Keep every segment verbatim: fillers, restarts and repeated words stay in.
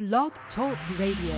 Blog Talk Radio.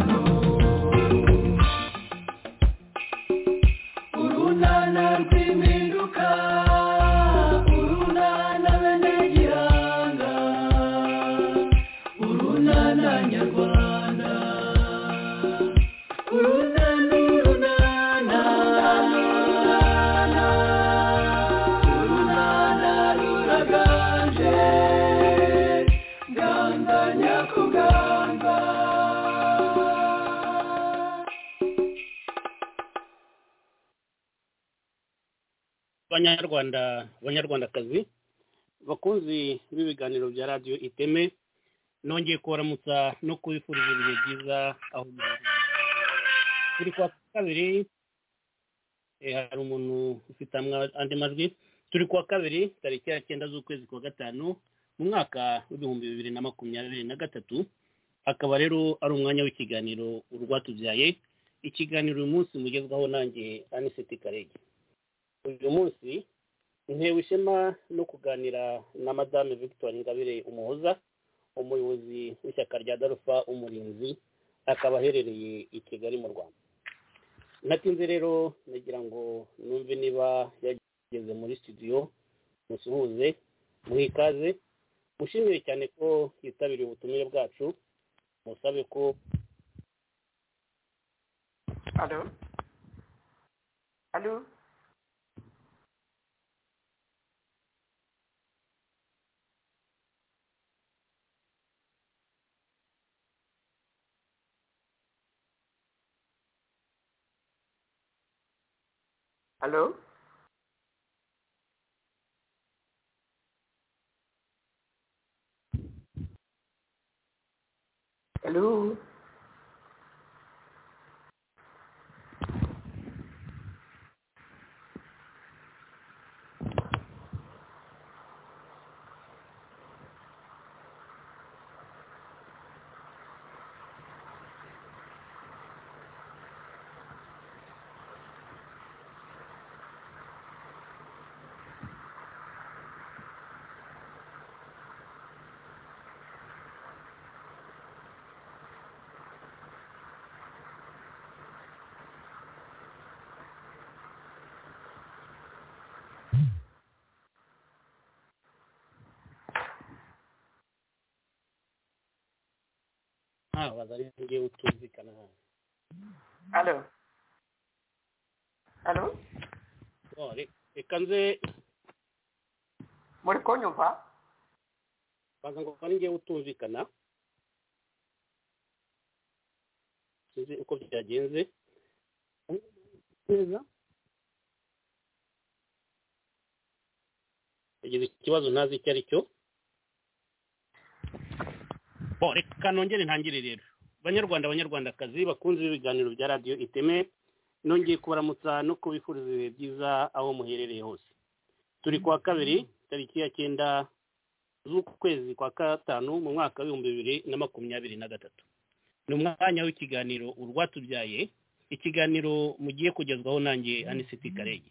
Urunana rw'imi Banyarwanda banyarwandakazi bakunzi b'ibiganiro bya radio Iteme, nongeye kubaramutsa no kubifuriza ibihe byiza aho muri. Kuri kwa kabiri eh, hari umuntu ufite andi majwi. Turi kwa kabiri tariki ya cyenda z'ukwezi kwa gatanu mu mwaka w'ibihumbi bibiri na makumyabiri na gatatu, akaba rero ari umwanya w'ikiganiro urwatubyaye. Ikiganiro uyu munsi mugezwaho nanjye Aniseti Karege. Uyu munsi ntewe ishema no kuganira na Madame Victoire Ingabire Umuhoza, umuyobozi w'ishyaka rya Darufa Umurinzi, akaba aherereye i Kigali mu Rwanda. Natinze rero nagira ngo numve niba yageze muri studio, musuhuze, muhikaze, mushimire cyane ko yitabiriye ubutumire bwacu, musabe ko. Allô? Allô? Allô? Allô? Ah, bazari ngiye utumvikana hano. Allô? Allô? Ore, ekanze Muri kunyumva? baza ngo kandi ngiye utumvikana. Sinzi uko byagenze. Neza. Yagize ikibazo ntazi icyo ari cyo. Bo, reka nongere ntangire rero. Banyarwanda banyarwandakazi bakunze ibiganiro bya radio Iteme, nongeye kubaramutsa no kubifuriza ibihe byiza aho muherereye hose. Turi kwa kabiri tariki ya cyenda z'ukwezi kwa gatanu mu mwaka w'ibihumbi bibiri na makumyabiri na gatatu. Ni umwanya w'ikiganiro urwatubyaye, ikiganiro mugiye kugezwaho nanjye Aniseti Karege.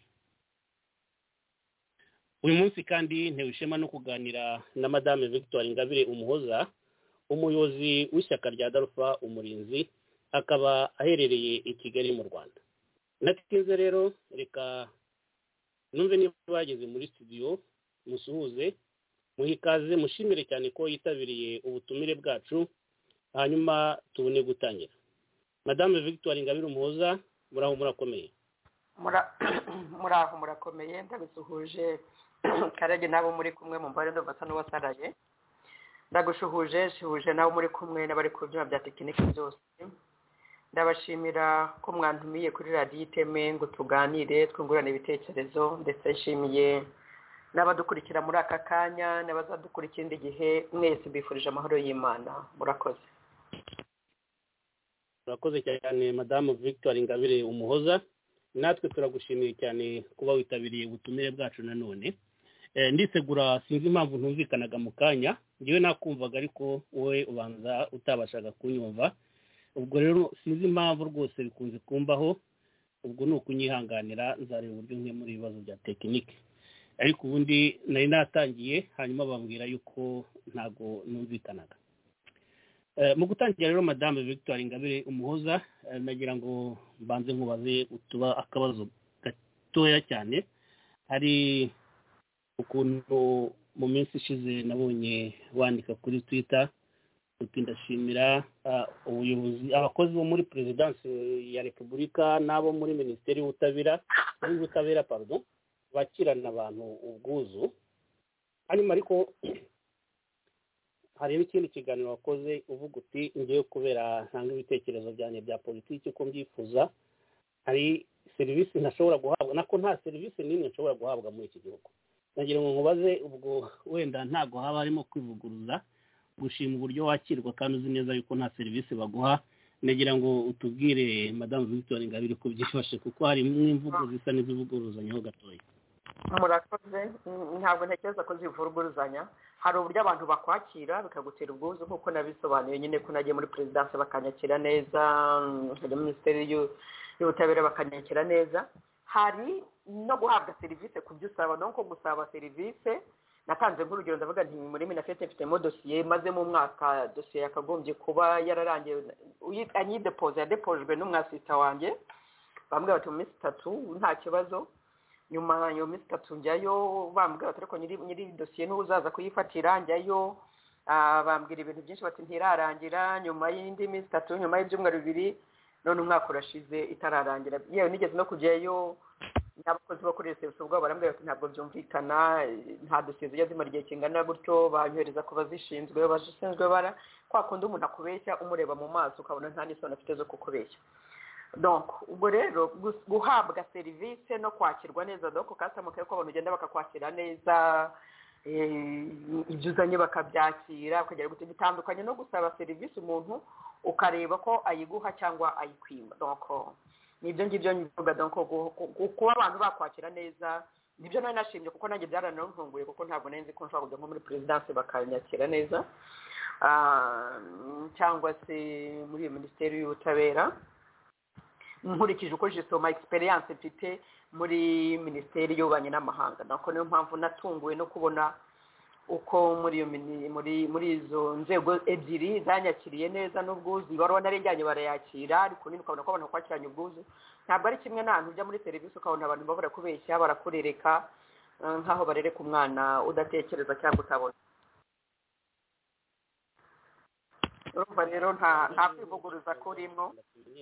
Uyu munsi kandi ntewe ishema no kuganira na Madame Victoire Ingabire Umuhoza, umuyobozi w'ishyaka rya Darufa Umurinzi, akaba aherereye i Kigali mu Rwanda. Natinze rero reka numve niba bageze muri studio, musuhuze, muhikaze, mushimire cyane ko yitabiriye ubutumire bwacu, hanyuma tubone gutangira. Madame Victoire Ingabire Umuhoza, muraho murakomeye. Mura muraho murakomeye, ndabisuhuje Karege nabo muri kumwe mu mbare ndobasa n'uwasaraye. Ndagushuhuje shuhuje nabo muri kumwe n'abari ku byuma bya tekinike byose. Ndabashimira ko mwantumiye kuri radio Iteme ngo tuganire twungurane ibitekerezo, ndetse nshimiye n'abadukurikira muri aka kanya n'abazadukurikira indi gihe. Mwese mbifurije amahoro y'Imana. Murakoze. Murakoze cyane Madame Victoire Ingabire Umuhoza. Natwe turagushimiye cyane kuba witabiriye ubutumire bwacu nanone. E, ndisegura sinzi impamvu ntumvikanaga mu kanya, ngiwe nakumvaga ariko wowe ubanza utabashaga kunyumva. Ubwo rero sinzi impamvu rwose bikunze kumbaho, ubwo ni ukunyihanganira, nzareba uburyo nke muri ibibazo bya tekinike. Ariko ubundi nari natangiye, hanyuma bambwira yuko ntago numvikanaga. E, mu gutangira rero Madame Victoire Ingabire Umuhoza, e, nagira ngo mbanze nkubaze utuba akabazo gatoya cyane. Hari ukuntu mu minsi ishize nabonye wandika kuri Twitter uti ndashimira ubuyobozi abakozi bo muri Presidence ya Repubulika n'abo muri Minisiteri y'Ubutabera y'Ubutabera pardon bakirana abantu ubwuzu. Hanyuma ariko hari n'ikindi kiganiro wakoze uvuga uti ngiye kubera ntanga ibitekerezo byanjye bya politiki ko mbyifuza, hari serivisi ntashobora guhabwa nako nta serivisi n'imwe nshobora guhabwa muri iki gihugu. Nagira ngo nkubaze ubwo wenda ntago haba harimo kwivuguruza gushima uburyo wakirwa kandi uzi neza yuko nta serivisi baguha. Nagira ngo utubwire Madame Victoire Ingabire ko byifashe kuko hari imvugo zisa n'izivuguruzanyaho gatoya. Murakoze, ntabwo ntekereza ko zivuguruzanya. Hari uburyo abantu bakwakira bikagutera ubwuzu kuko nabisobanuye nyine ko nagiye muri presidence bakanyakira neza, muri ministeri y'ubutabera bakanyakira neza. Hari no guhabwa serivisi ku byo usaba, no ko gusaba serivisi. Natanze nk'urugero ndavuga nti muri minafete mfite mo dossier maze mu mwaka dossier yakagombye kuba yararangiye anyi depose ya depojwe n'umwasita wanjye bambwe bati mu minsi itatu nta kibazo. Nyuma yo minsi itatu njyayo bambwe bati ariko nyiri nyiri dossier n'uzaza kuyifatira njyayo bambwira ibintu byinshi bati ntirarangira. Nyuma y'indi minsi itatu nyuma y'ibyumweru bibiri none umwaka urashize itararangira. Yewe nigeze no kujyayo n'abakozi bakorera service ubwo barambwira bati ntabwo byumvikana, nta dossier zijya zimara igihe kingana gutyo, banyohereza ku bazishinzwe bazishinzwe bara kwa kundi umuntu akubeshya umureba mu maso ukabona nta n'isoni afite zo kukubeshya. Donc ubwo rero guhabwa serivisi no kwakirwa neza donc customer care ko abantu ugenda bakakwakira neza, ibyo uzanye bakabyakira ukagera gute bitandukanye no gusaba serivisi umuntu ukareba ko ayiguha cyangwa ayikwima. Donc nibyo ngibyo nyivuga donc kuba abantu bakwakira neza nibyo nari nashimye kuko nanjye byaranantunguye kuko ntabwo nari ko nshobora kujya nko muri presidence bakanyakira neza cyangwa se muri ministeri y'ubutabera. Nkurikije uko jisoma experience mfite muri ministeri y'ububanyi n'amahanga, nako niyo mpamvu natunguwe no kubona uko muri muri muri izo nzego ebyiri zanyakiriye neza n'ubwuzu barwa narenganye barayakira, ariko nini ukabona ko abantu kwakiranye ubwuzu ntabwo ari kimwe n'ahantu ujya muri serivisi ukabona abantu babura kubeshya barakurereka nkaho barereka umwana udatekereza cyangwa utabona. Urumva rero nta nta kwivuguruza kurimo.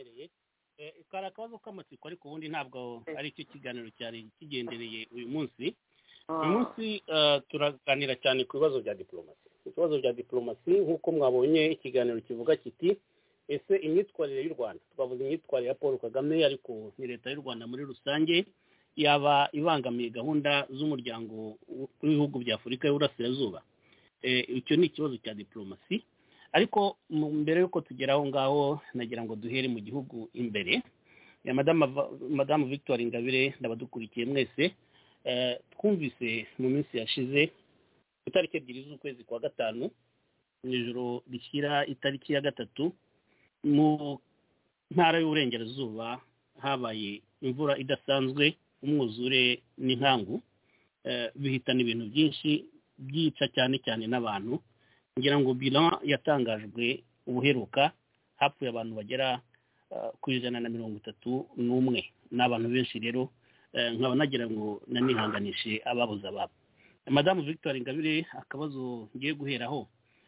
Kari akabazo k'amatsiko ariko ubundi ntabwo ari cyo kiganiro cyari kigendereye uyu munsi. Uyu munsi turaganira cyane ku bibazo bya diplomasi. Ibibazo bya diplomasi nk'uko mwabonye ikiganiro kivuga kiti ese imyitwarire y'u Rwanda, twavuze imyitwarire ya Paul Kagame ariko ni leta y'u Rwanda muri rusange yaba ibangamiye gahunda z'umuryango w'ibihugu bya Afurika y'Uburasirazuba. Icyo ni ikibazo cya diplomasi. Ariko mbere yuko tugera aho ngaho nagira ngo duhere mu gihugu imbere ya Madame Madame Victoire Ingabire ndabadukurikiye mwese. Twumvise mu minsi yashize itariki ebyiri z'ukwezi kwa gatanu mu ijoro rishyira itariki ya gatatu mu ntara y'Uburengerazuba habaye imvura idasanzwe, umwuzure n'inkangu bihitana ibintu byinshi byica cyane cyane n'abantu. Ngira ngo bilan yatangajwe ubuheruka hapfuye abantu bagera ku ijana na mirongo itatu n'umwe n'abantu benshi. Rero nkaba nagira ngo nanihanganishe ababuze ababo. Madame Victoire Ingabire, akabazo ngiye guheraho,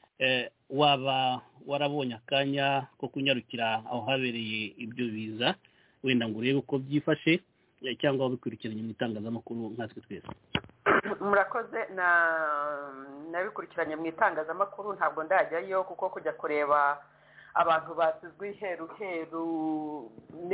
waba warabonye akanya ko kunyarukira aho habereye ibyo biza wenda ngo urebe uko byifashe cyangwa wabikurikiranye mu itangazamakuru nkatwe twese? Murakoze, na nabikurikiranye mu itangazamakuru, ntabwo ndajyayo kuko kujya kureba abantu basizwe iheru heru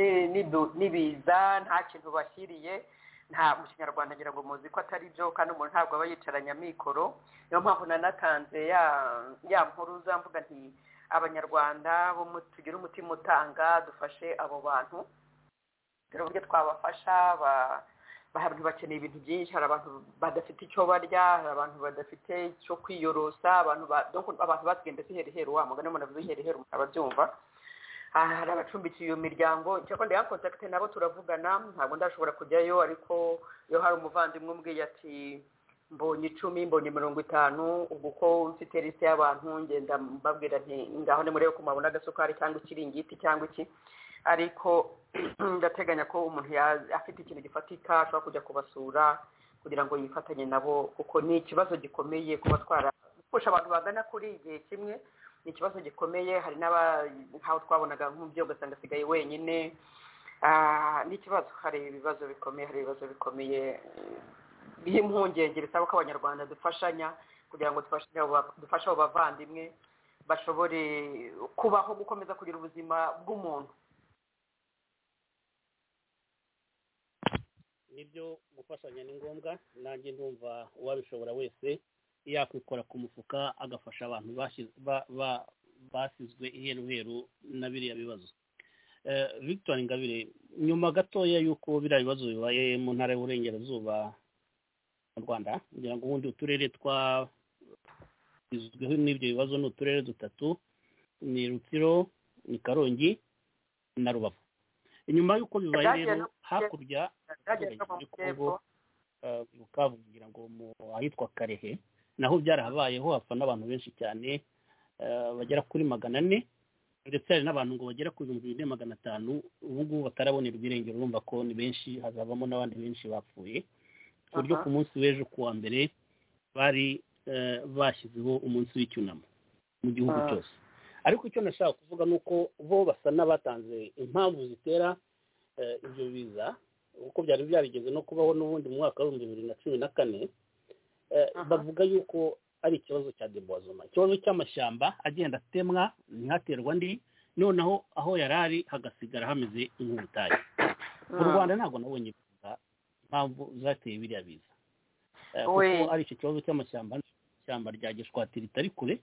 n'ibiza nta kintu bashyiriye, nta mu Kinyarwanda ngira ngo muzi ko atari byo kandi umuntu ntabwo aba yicaranye amikoro. Niyo mpamvu nanatanze ya ya nkuru zamvuga nti abanyarwanda bo tugira umutima utanga dufashe abo bantu. Rero uburyo twabafasha ba abantu bakeneye ibintu byinshi, hari abantu badafite icyo barya, hari abantu badafite icyo kwiyorosa, abantu abantu bagenda sihereheru wa mugane umuntu avuze ihereheru ababyumva. Hari abacumbikiye iyo miryango cyangwa ndi contact nabo turavugana, ntabwo ndashobora kujyayo, ariko iyo hari umuvandimwe umbwiye ati mbonye icumi mbonye mirongo itanu, ubwo ko mfite liste y'abantu ngenda mbabwira nti ngaho ni murebe ko mabona agasukari cyangwa ikiringiti cyangwa iki, ariko ndateganya ko umuntu afite ikintu gifatika ashobora kujya kubasura kugira ngo yifatanye nabo, kuko ni ikibazo gikomeye kuba twara gufasha abantu bagana kuri igihe kimwe. Ni ikibazo gikomeye, hari n'aba nkaho twabonaga nk'umubyeyi ugasanga asigaye wenyine. Ni ikibazo, hari ibibazo bikomeye hari ibibazo bikomeye by'impungenge bisaba ko abanyarwanda dufashanya kugira ngo dufashe abo bavandimwe bashobore kubaho gukomeza kugira ubuzima bw'umuntu. nibyo gufashanya ni ngombwa nanjye ndumva uwabishobora wese yakwikora ku mufuka agafasha abantu basizwe iheruheru na biriya bibazo. Victor Ingabire, nyuma gatoya y'uko biriya bibazo bibaye mu ntara y'uburengerazuba mu Rwanda, kugira ngo ubundi uturere twagizweho n'ibyo bibazo ni uturere dutatu, ni Rutsiro, ni Karongi na Rubavu. Inyuma y'uko bibaye rero hakurya muri Kongo Bukavu kugira ngo mu ahitwa Karehe naho byarahabayeho hafa n'abantu benshi cyane bagera kuri magana ane ndetse hari n'abantu ngo bagera ku bihumbi bine magana atanu ubu ngubu batarabonera ibirengero, urumva ko ni benshi, hazavamo n'abandi benshi bapfuye ku buryo ku munsi w'ejo kuwa mbere bari bashyizeho umunsi w'icyunamo mu gihugu cyose. Ariko icyo nashaka kuvuga ni uko bo basa n'abatanze impamvu zitera ibyo biza uko byari byarigeze no kubaho n'ubundi mu mwaka w'ibihumbi bibiri na cumi na kane. Bavuga yuko ari ikibazo cya deboisement, ikibazo cy'amashyamba agenda atemwa ntihaterwa andi, noneho aho yari ari hagasigara hameze nk'ubutayu. Mu Rwanda ntabwo nabonye impamvu zateye biriya biza kuko ari icyo kibazo cy'amashyamba ishyamba rya Gishwati ritari kure,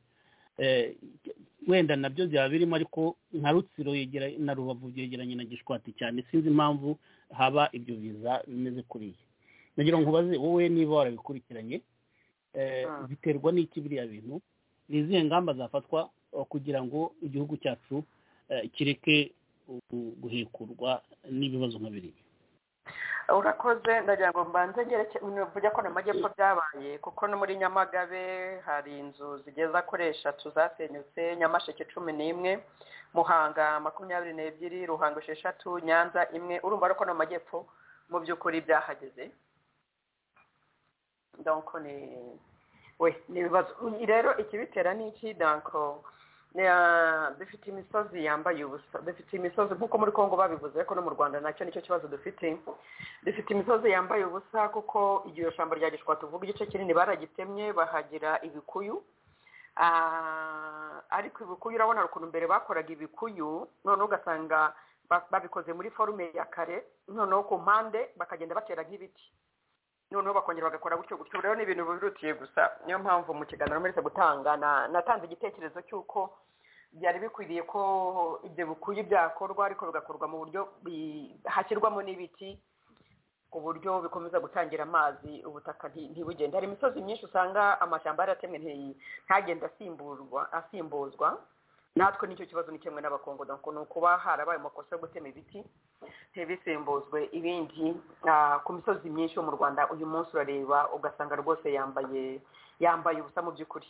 wenda nabyo byaba birimo, ariko nka Rutsiro yegera na Rubavu byegeranye na Gishwati cyane, sinzi impamvu haba ibyo biza bimeze kuriya. Nagira ngo ubaze wowe niba warabikurikiranye, biterwa n'iki biriya bintu, ni izihe ngamba zafatwa kugira ngo igihugu cyacu kireke guhekurwa n'ibibazo nka biriya? Urakoze, ndagira ngo mbanze mvuge ko n'amajyepfo byabaye, kuko no muri Nyamagabe hari inzu zigeza kuri eshatu zasenyutse, Nyamasheke cumi n'imwe, Muhanga makumyabiri n'ebyiri, Ruhango esheshatu, Nyanza imwe. Urumva ariko no majyepfo mu by'ukuri byahageze. Donc ni we ni bibazo rero ikibitera ni iki? Donc dufite imisozi yambaye ubusa, dufite imisozi nk'uko muri Kongo babivuze, ariko no mu Rwanda nacyo nicyo kibazo dufite. Dufite imisozi yambaye ubusa kuko igihe shamba rya Gishwati tuvuga igice kinini baragitemye bahagira ibikuyu. Ariko ibikuyu urabona ukuntu mbere bakoraga ibikuyu, none ugasanga babikoze muri forume ya kare, noneho ku mpande bakagenda batera nk'ibiti, noneho bakongera bagakora gutyo gutyo. Rero ni ibintu birutiye gusa, niyo mpamvu mu kiganiro muri gutanga natanze igitekerezo cy'uko byari bikwiriye ko ibyo bikuyu byakorwa, ariko bigakorwa mu buryo hashyirwamo n'ibiti ku buryo bikomeza gutangira amazi, ubutaka ntibugende. Hari imisozi myinshi usanga amashyamba yaratemwe ntagenda asimburwa asimbuzwa. Natwe nicyo kibazo ni kimwe n'abakongo, donc no kuba harabaye amakosa yo gutema ibiti ntibisimbuzwe ibindi. Ku misozi myinshi yo mu Rwanda uyu munsi urareba ugasanga rwose yambaye yambaye ubusa mu by'ukuri.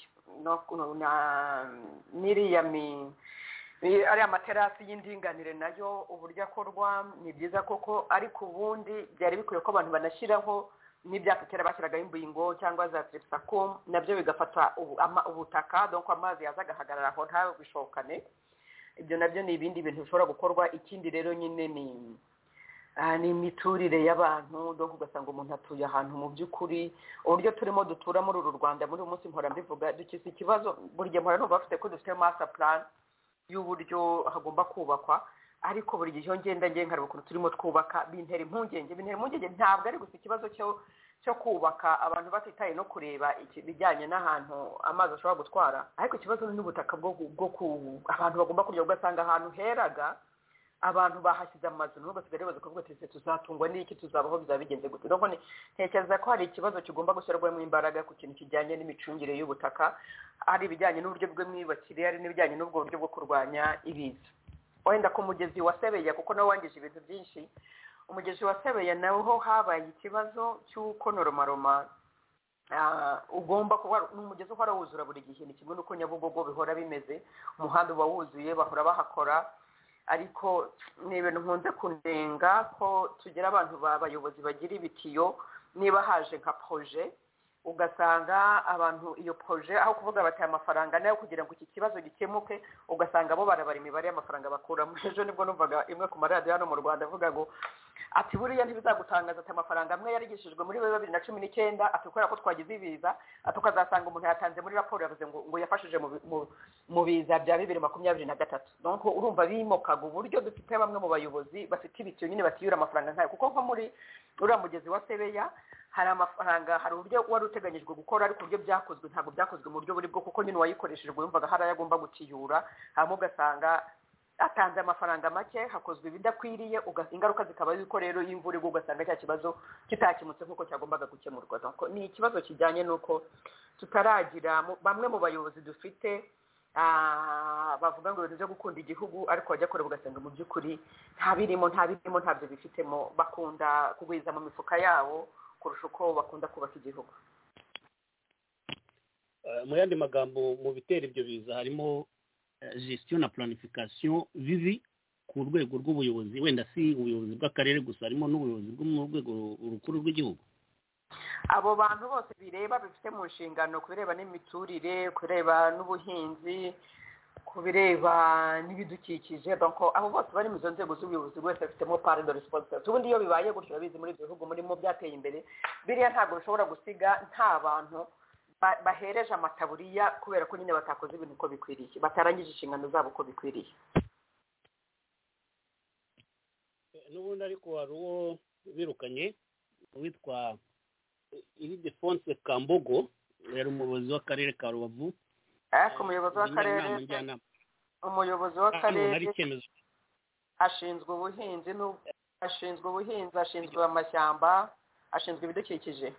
N'iriya ari amaterasi y'indinganire nayo uburyo akorwa ni byiza koko, ariko ubundi byari bikwiye ko abantu banashyiraho n'ibyatsi kera bashyiragaho imbingo cyangwa za tripsacum, nabyo bigafata ubutaka, donc amazi yaza agahagarara aho ntabishokane. Ibyo nabyo ni ibindi bintu bishobora gukorwa. Ikindi rero nyine ni ni imiturire y'abantu, donc ugasanga umuntu atuye ahantu mu by'ukuri uburyo turimo dutura muri uru Rwanda muri uyu munsi mpora mbivuga, dukize ikibazo buri gihe mpora numva bafite ko dufite master plan y'uburyo hagomba kubakwa, ariko buri gihe ngenda ngiye nkareba ukuntu turimo twubaka bintera impungenge bintera impungenge ntabwo ari gusa ikibazo cyo cyo kubaka abantu batitaye no kureba ibijyanye n'ahantu amazi ashobora gutwara, ariko ikibazo n'ubutaka bwo bwo abantu bagomba kujya ugasanga ahantu heraga abantu bahashyize amazu n'ubwo sigare baza kuvuga ati tuzatungwa n'iki, tuzabaho bizaba bigenze gute. Donc ntekereza ko hari ikibazo kigomba gushyirwamo imbaraga ku kintu kijyanye n'imicungire y'ubutaka, ari ibijyanye n'uburyo bw'imyubakire, ari n'ibijyanye n'ubwo buryo bwo kurwanya ibiza. Wenda ku mugezi wa Sebeya kuko nawo wangije ibintu byinshi, umugezi wa Sebeya naho habaye ikibazo cy'uko Noromaroma ugomba kuba n'umugezi uhora wuzura buri gihe, ni kimwe n'uko Nyabugogo bihora bimeze, umuhanda uba wuzuye bahora bahakora. Ariko ni ibintu nkunze kunenga ko tugira abantu b'abayobozi bagira ibitiyo, niba haje nka projet ugasanga abantu iyo proje aho kuvuga bati amafaranga nayo kugira ngo iki kibazo gikemuke ugasanga bo barabara imibare y'amafaranga bakuramo. Ejo nibwo numvaga imwe ku maradiyo hano mu Rwanda avuga ngo ati buriya ntibizagutangaza ati amafaranga amwe yarigishijwe muri bibiri na cumi n'icyenda ati kubera ko twagize ibiza ati ukazasanga umuntu yatanze muri raporo yavuze ngo ngo yafashije mu biza bya bibiri makumyabiri na gatatu. Donc urumva bimokaga uburyo dufite bamwe mu bayobozi bafite ibicyo nyine batiyura amafaranga nkayo, kuko nko muri uriya mugezi wa Sebeya hari amafaranga hari uburyo wari uteganyijwe gukora ariko uburyo byakozwe ntabwo byakozwe mu buryo buri bwo, kuko nyine uwayikoresheje yumvaga hari ayagomba gutiyura, hanyuma ugasanga atanze amafaranga make hakozwe ibidakwiriye, ingaruka zikaba yuko rero y'imvura igwa ugasanga cya kibazo kitakimutse nk'uko cyagombaga gukemurwa. Ni ikibazo kijyanye n'uko tutaragira bamwe mu bayobozi dufite bavuga ngo ibintu byo gukunda igihugu ariko bajya kure ugasanga mu by'ukuri nta birimo nta birimo ntabyo bifitemo, bakunda kugwiza mu mifuka yabo kurusha uko bakunda kubaka igihugu. Mu yandi magambo mu bitera ibyo biza harimo gestion na planification vivi ku rwego rw'ubuyobozi, wenda si ubuyobozi bw'akarere gusa, harimo n'ubuyobozi bwo mu rwego rukuru rw'igihugu. Abo bantu bose bireba bifite mu nshingano kubireba n'imiturire, kubireba n'ubuhinzi, kubireba n'ibidukikije, donc abo bose bari mu zo nzego z'ubuyobozi wese afitemo part de responsabilité. Ubundi iyo bibaye gutyo babizi muri ibihugu murimo byateye imbere biriya ntabwo bishobora gusiga nta bantu bahereje amataburiya kubera ko nyine batakoze ibintu uko bikwiriye, batarangije inshingano zabo uko bikwiriye. N'ubundi ariko hari uwo birukanye witwa Ildefonse Kambogo, yari umuyobozi w'akarere ka Rubavu. Ariko umuyobozi w'akarere umuyobozi w'akarere ashinzwe ubuhinzi ashinzwe ubuhinzi ashinzwe amashyamba ashinzwe ibidukikije.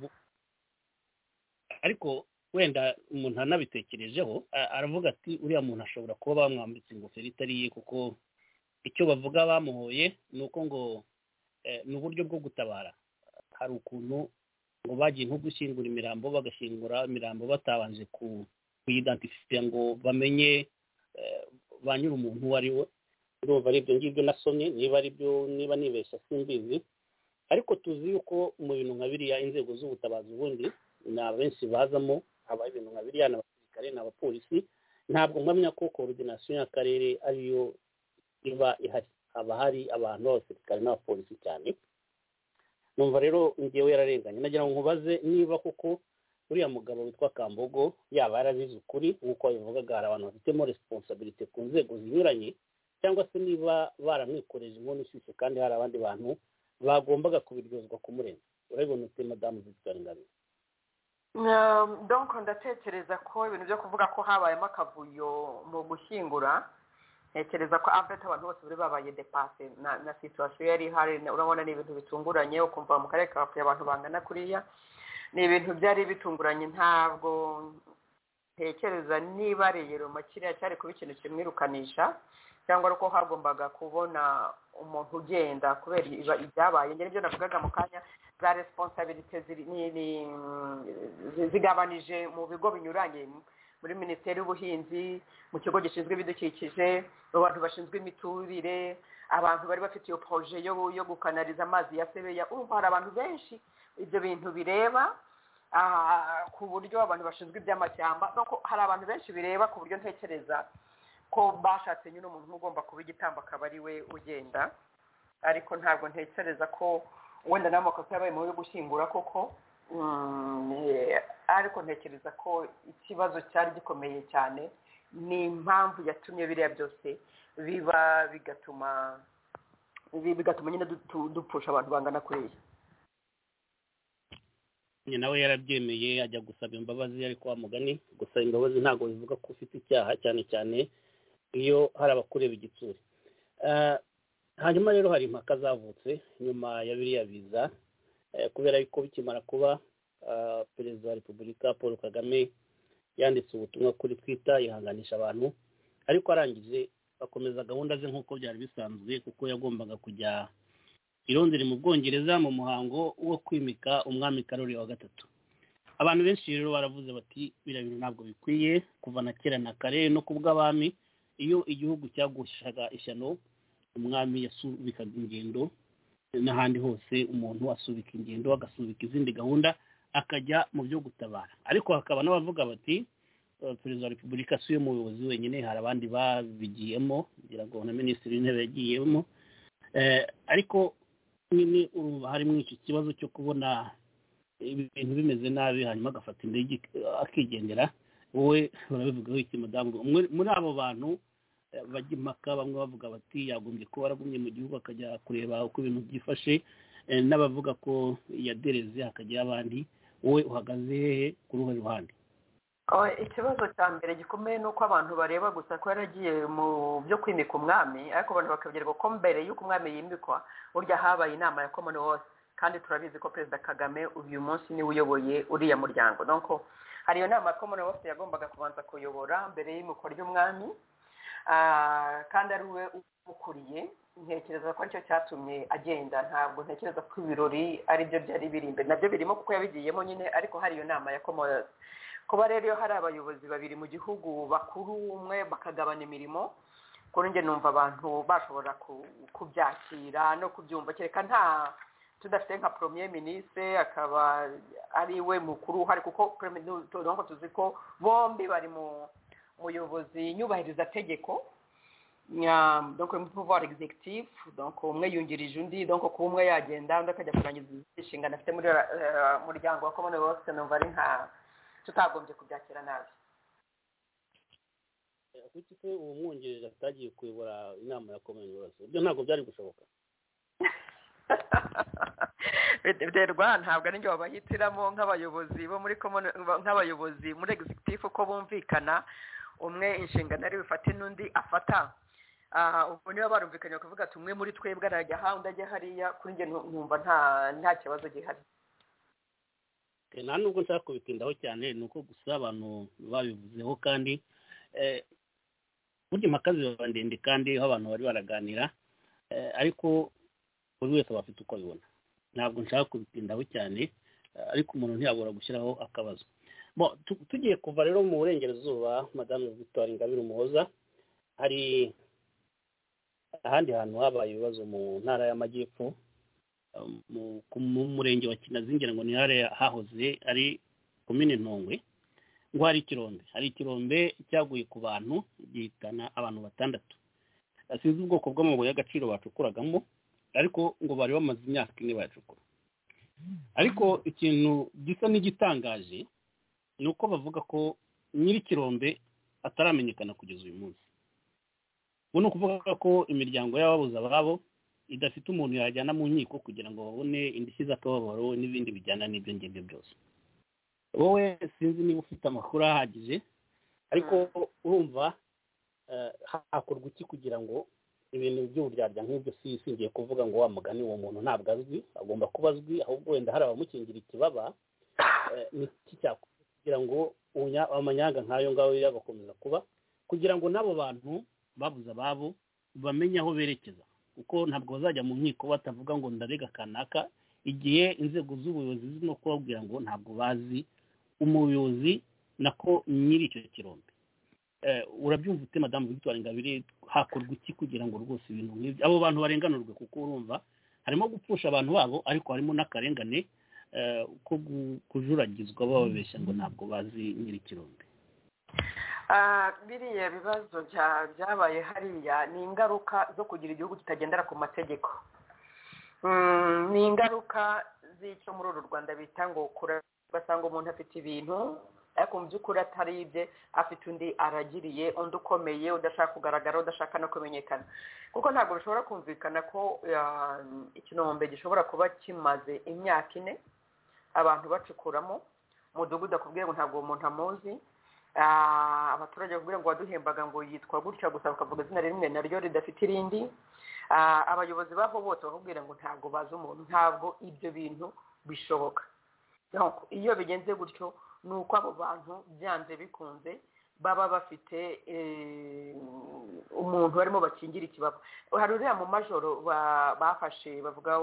Ariko wenda umuntu anabitekerejeho aravuga ati uriya muntu ashobora kuba bamwambitse ingofero itari ye, kuko icyo bavuga bamuhoye ni uko ngo ni uburyo bwo gutabara. Hari ukuntu ngo bagiye nko gushyingura imirambo bagashyingura imirambo batabanje kuyidentifisha ngo bamenye ba nyiri umuntu uwo ari we. Urumva ari ibyo ngibyo nasomye, niba ari byo niba nibeshya simbizi, ariko tuzi yuko mu bintu nka biriya inzego z'ubutabazi ubundi ni abenshi bazamo, haba ibintu nka biriya n'abasirikare n'abapolisi. Ntabwo mpamya ko coordination y'akarere ariyo iba ihari, haba hari abantu b'abasirikare n'abapolisi cyane. Numva rero ngewe yararenganye, nagira ngo nkubaze niba koko uriya mugabo witwa Kambogo yaba yarabize ukuri nk'uko bivugaga hari abantu bafitemo responsabilité ku nzego zinyuranye, cyangwa se niba baramwikoreje inkono ishyushye kandi hari abandi bantu bagombaga kubiryozwa kumurenza. Urabibona ute Madame Victoire Ingabire? Donc ndatekereza ko ibintu byo kuvuga ko habayemo akavuyo mu gushyingura, ntekereza ko abet abantu bose bari babaye dépassé na na situation yari hari. Urabona ni ibintu bitunguranye ukumva mu karere kapfuye abantu bangana kuriya, ni ibintu byari bitunguranye. Ntabwo ntekereza niba rero makiriya cyari kuba ikintu kimwirukanisha cyangwa uko hagombaga kubona umuntu ugenda kubera ibyabaye. Ngere byo navugaga mu kanya, za responsabilité zigabanije mu bigo binyuranye, muri Minisiteri y'Ubuhinzi, mu kigo gishinzwe ibidukikije, abantu bashinzwe imiturire, abantu bari bafite iyo projet yo yo gukanariza amazi ya Sebeya. Urumva hari abantu benshi ibyo bintu bireba, ku buryo abantu bashinzwe iby'amashyamba, nuko hari abantu benshi bireba ku buryo ntekereza ko bashatse nyine umuntu ugomba kuba igitambo akaba ari we ugenda. Ariko ntabwo ntekereza ko wenda n'amakosa yabaye mu yo gushyingura koko, ariko ntekereza ko ikibazo cyari gikomeye cyane, ni impamvu yatumye biriya byose biba bigatuma bigatuma nyine dupfusha abantu bangana kuriya. Nyine nawe yarabyemeye ajya gusaba imbabazi, ariko wa mugani gusaba imbabazi ntabwo bivuga ko ufite icyaha, cyane cyane iyo hari abakureba igitsure. Hanyuma rero hari impaka zavutse nyuma ya biriya biza, kubera yuko bikimara kuba perezida wa Repubulika Paul Kagame yanditse ubutumwa kuri Twitter yihanganisha abantu, ariko arangije bakomeza gahunda ze nk'uko byari bisanzwe, kuko yagombaga kujya i Londres mu Bwongereza mu muhango wo kwimika umwami Karoli wa gatatu. Abantu benshi rero baravuze bati biriya bintu ntabwo bikwiye, kuva na kera na kare no kubw'abami iyo igihugu cyagushaga ishyano umwami yasubikaga ingendo, n'ahandi hose umuntu asubika ingendo agasubika izindi gahunda akajya mu byo gutabara. Ariko hakaba n'abavuga bati perezida wa repubulika si umuyobozi wenyine, hari abandi babigiyemo, ngira ngo na minisitiri w'intebe yagiyemo. Ariko nyine urumva harimo iki kibazo cyo kubona ibintu bimeze nabi hanyuma agafata indege akigendera. Wowe urabivugaho iki madamu? Muri abo bantu bajya impaka, bamwe bavuga bati yagombye kuba aragumye mu gihugu akajya kureba uko ibintu byifashe, n'abavuga ko yadereze hakajya abandi. Wowe uhagaze hehe kuri uwo ruhande? Ikibazo cya mbere gikomeye ni uko abantu bareba gusa ko yaragiye mu byo kwimika umwami, ariko abantu bakabwirwa ko mbere y'uko umwami yimikwa burya habaye inama ya Commonwealth, kandi turabizi ko Perezida Kagame uyu munsi niwe uyoboye uriya muryango. Donc hari iyo nama ya Commonwealth yagombaga kubanza kuyobora mbere y'imikwa ry'umwami, kandi ari we umukuriye. Ntekereza ko aricyo cyatumye agenda, ntabwo ntekereza ko ibirori ari byo byari biri imbere. Nabyo birimo kuko yabigiyemo nyine, ariko hari iyo nama ya Commonwealth. Kuba rero iyo hari abayobozi babiri mu gihugu bakuru umwe bakagabana imirimo, kuri njye numva abantu bashobora kubyakira no kubyumva, kereka nta tudafite nka premier ministre akaba ari we mukuru uhari, kuko donc tuzi ko bombi bari mu muyobozi nyubahiriza tegeko, donc mu pouvoir executif, donc umwe yungirije undi, donc ku umwe yagenda undi akajya kurangiza inshingano afite muri muryango wa Commonwealth. Numva ari nka tutagombye kubyakira nabi. Kuki se uwo mwungirije atagiye kuyobora inama ya Commonwealth? Ibyo ntabwo byari gushoboka. Biterwa, ntabwo ari njye wabahitiramo nk'abayobozi bo muri nk'abayobozi muri executive uko bumvikana, umwe inshingano ari bifate n'undi afata. Ubwo niba barumvikanye bakavuga ati umwe muri twebwe arajya aha undi ajya hariya, kuri njye numva nta nta kibazo gihari. Nta nubwo nshaka kubitindaho cyane, ni uko gusa abantu babivuzeho, kandi burya impaka ziba ndende kandi aho abantu bari baraganira, ariko buri wese aba afite uko abibona. Ntabwo nshaka kubitindaho cyane, ariko umuntu ntiyabura gushyiraho akabazo. Tugiye kuva rero mu burengerazuba, Madame Victoire Ingabire Umuhoza, hari ahandi hantu habaye ibibazo mu ntara y'Amajyepfo, mu murenge wa Kinazingira, ngo ni hare hahoze ari komine Ntongwe, ngo hari ikirombe hari ikirombe cyaguye ku bantu gihitana abantu batandatu. Sinzi ubwoko bw'amabuye y'agaciro bacukuragamo, ariko ngo bari bamaze imyaka ine bacukura. Ariko ikintu gisa n'igitangaje ni uko bavuga ko nyiri ikirombe ataramenyekana kugeza uyu munsi. Ubu kuvuga ko imiryango y'ababuze ababo idafite umuntu yajyana mu nkiko kugira ngo babone indishyi z'akababaro n'ibindi bijyana n'ibyo ngibyo byose. Wowe sinzi niba ufite amakuru ahagije, ariko urumva hakorwa iki kugira ngo ibintu by'uburyarya nk'ibyo si singiye kuvuga ngo wa mugani uwo muntu ntabwo azwi, agomba kuba azwi, ahubwo wenda hari abamukingira ikibaba, ni iki kugira ngo amanyanga nk'ayo ngayo yagakomeza kuba, kugira ngo n'abo bantu babuze ababo bamenye aho berekeza, kuko ntabwo bazajya mu nkiko batavuga ngo ndarega kanaka, igihe inzego z'ubuyobozi zirimo kubabwira ngo ntabwo bazi umuyobozi nako nyiri icyo kirombe. Urabyumva ute Madame Victoire Ingabire, hakorwa iki kugira ngo rwose ibintu nk'ibyo abo bantu barenganurwe? Kuko urumva harimo gupfusha abantu babo, ariko harimo n'akarengane ko kujuragizwa bababeshya ngo ntabwo bazi nyiri kirombe. Biriya bibazo byabaye hariya ni ingaruka zo kugira igihugu kitagendera ku mategeko, ni ingaruka z'icyo muri uru Rwanda bita ngo ugasanga umuntu afite ibintu ariko mu by'ukuri atari ibye, afite undi aragiriye, undi ukomeye udashaka kugaragara, udashaka no kumenyekana. Kuko ntabwo bishobora kumvikana ko ikinombe gishobora kuba kimaze imyaka ine abantu bacukuramo, umudugudu akubwira ngo ntabwo uwo muntu amuzi, abaturage bakubwira ngo waduhembaga ngo yitwa gutya gusa bakavuga izina rimwe naryo ridafite irindi, abayobozi baho bose bakubwira ngo ntabwo bazi umuntu. Ntabwo ibyo bintu bishoboka. Iyo bigenze gutyo ni uko abo bantu byanze bikunze baba bafite umuntu barimo bakingira ikibaba. Hari uriya mu majoro bafashe bavuga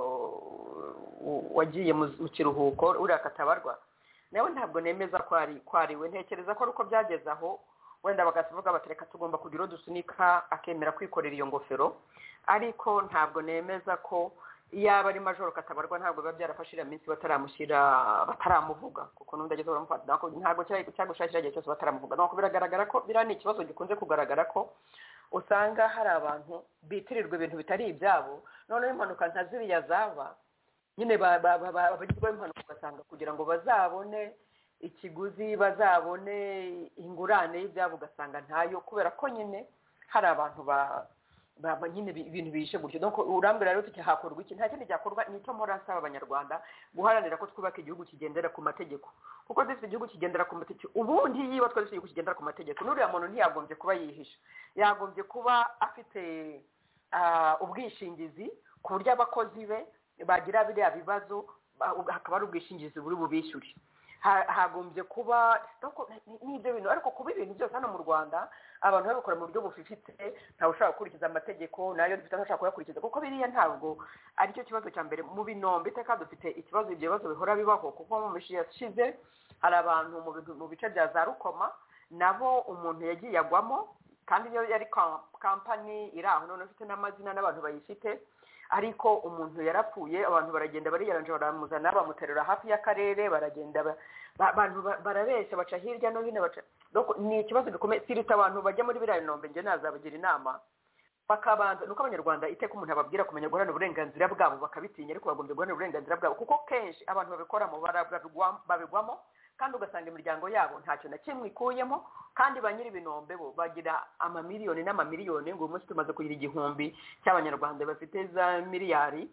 wagiye mu kiruhuko, uriya Katabarwa, nawe ntabwo nemeza ko ari kwariwe. Ntekereza ko uko byageze aho wenda bagavuga batereka tugomba kugira dusunika akemera kwikorera iyo ngofero, ariko ntabwo nemeza ko yaba ari majoro Katabarwa ntabwo biba byarafashe iriya minsi bataramushyira bataramuvuga kuko n'undi ageze baramufata ntabwo cyagushakira igihe cyose bataramuvuga nuko biragaragara ko biriya ni ikibazo gikunze kugaragara ko usanga hari abantu bitirirwa ibintu bitari ibyabo noneho impanuka nka ziriya zaba nyine bagirwaho impanuka ugasanga kugira ngo bazabone ikiguzi bazabone ingurane y'ibyabo ugasanga ntayo kubera ko nyine hari abantu ba baba nyine ibintu bishe gutyo donc urambira rero tucyahakorwa iki nta kindi cyakorwa ni cyo mora nsaba abanyarwanda guharanira ko twubaka igihugu kigendera ku mategeko kuko dufite igihugu kigendera ku mategeko ubundi yiba twese igihugu kigendera ku mategeko n'uriya muntu ntiyagombye kuba yihisha yagombye kuba afite ubwishingizi ku buryo abakozi be bagira biriya bibazo hakaba ari ubwishingizi buri bubishyure hagombye kuba n'ibyo bintu ariko kuba ibintu byose hano mu Rwanda abantu babikora mu buryo bufifitse ntawe ushaka gukurikiza amategeko nayo dufite ntashaka kuyakurikiza kuko biriya ntabwo ari cyo kibazo cya mbere mu binombe iteka dufite ikibazo ibyo bibazo bihora bibaho kuko mu mishi yashize hari abantu mu bice bya za Rukoma nabo umuntu yagiye agwamo kandi iyo yari kampani iri aho none ufite n'amazina n'abantu bayifite ariko umuntu yarapfuye abantu baragenda bariyaranje baramuzana bamuterura hafi y'akarere baragenda abantu barabeshya baca hirya no hino baca ni ikibazo gikomeye sirita abantu bajya muri biriya binombe nge nazabagira inama bakabanza nuko abanyarwanda iteka umuntu ababwira kumenya guharanira uburenganzira bwabo bakabitinya ariko bagombye guharanira uburenganzira bwabo kuko kenshi abantu babikora mu babigwamo kandi ugasanga imiryango yabo ntacyo na kimwe ikuyemo kandi ba nyiri ibinombe bo bagira amamiliyoni n'amamiliyoni ngo umunsi tumaze kugira igihumbi cy'abanyarwanda bafite za miliyari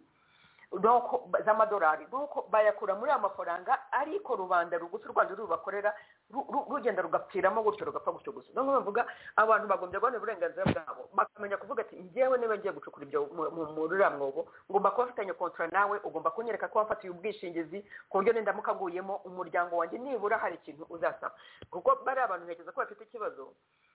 z'amadolari nuko bayakura muri aya mafaranga ariko rubanda rugufi u Rwanda rubakorera rugenda rugapfiramo gutyo rugapfa gutyo gusa no bavuga abantu bagombye guharanira uburenganzira bwabo bakamenya kuvuga ati njyewe niba ngiye gucukura ibyo mu ruriya mwobo ngomba kuba mfitanye kontra nawe ugomba kunyereka ko wafatiye ubwishingizi ku buryo nenda mukaguyemo umuryango wanjye nibura hari ikintu uzasaba kuko bari abantu ntekereza ko bafite ikibazo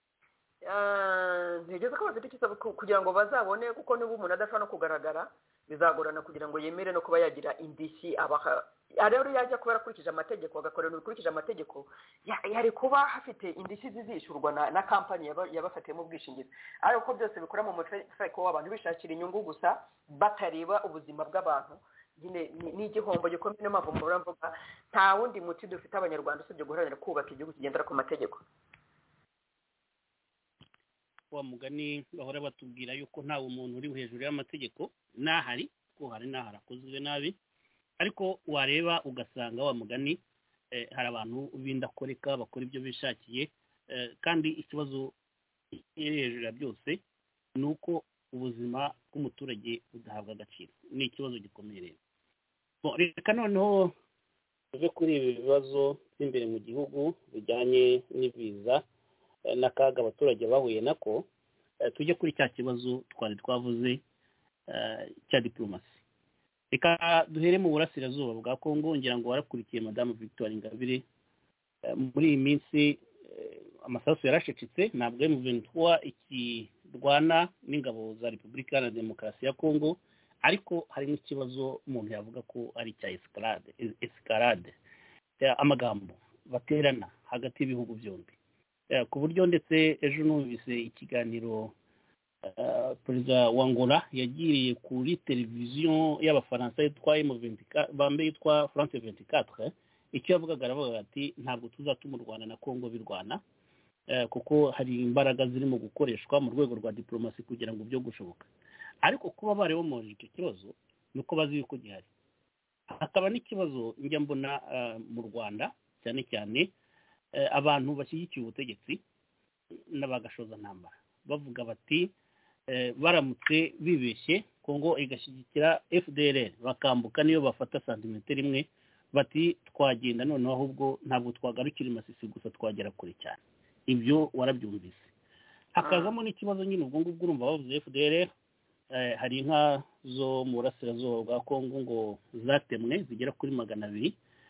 ntekereza ko bafite ikibazo kugira ngo bazabone kuko niba umuntu adashobora no kugaragara bizagorana kugira ngo yemere no kuba yagira indishyi abaha rero yajya kuba akurikije amategeko agakorera ukurikije amategeko yari kuba hafite indishyi zizishyurwa na na kampani yabafatiyemo ubwishingizi ariko byose bikora mu mutseko w'abantu bishakira inyungu gusa batareba ubuzima bw'abantu nyine ni igihombo gikomeye n'amavu mu mvuga nta wundi muti dufite abanyarwanda usibye guharanira kubaka igihugu kigendera ku mategeko wa mugani bahora batubwira yuko ntawe umuntu uri hejuru y'amategeko nahari ko hari nahara akozwe nabi ariko wareba ugasanga wa mugani hari abantu bindakoreka bakora ibyo bishakiye kandi ikibazo kiri hejuru ya byose ni uko ubuzima bw'umuturage budahabwa agaciro ni ikibazo gikomeye rero reka noneho tuve kuri ibi bibazo by'imbere mu gihugu bijyanye n'iviza n'akaga abaturage bahuye nako tujye kuri cya kibazo twari twavuze cya diplomasi reka duhere mu burasirazuba bwa Kongo ngira ngo warakurikiye madamu Victoire Ingabire muri iyi minsi amasasu yarashecetse ntabwo M vingt-trois ikirwana n'ingabo za Repubulika Iharanira Demokarasi ya Kongo ariko hari n'ikibazo umuntu yavuga ko ari cya escalade escalade amagambo baterana hagati y'ibihugu byombi ku buryo ndetse ejo numvise ikiganiro perezida wa Angola yagiriye kuri televiziyo y'abafaransa yitwa M vingt-quatre bambe yitwa France vingt-quatre icyo yavugaga aravuga ati ntabwo tuzatuma u Rwanda na Kongo birwana kuko hari imbaraga zirimo gukoreshwa mu rwego rwa diplomasi kugira ngo byo gushoboka ariko kuba bari bomoje icyo kibazo nuko bazi yuko gihari hakaba n'ikibazo njya mbona mu Rwanda cyane cyane abantu bashyigikiye ubutegetsi n'abagashoza ntambara bavuga bati baramutse bibeshye Kongo igashyigikira F D L R bakambuka niyo bafata santimetero imwe bati twagenda noneho ahubwo ntabwo twagarukira Masisi gusa twagera kure cyane ibyo warabyumvise hakazamo n'ikibazo nyine ubwo ngubwo urumva bavuze F D L R hari inka zo mu burasirazuba bwa Kongo ngo zatemwe zigera kuri magana abiri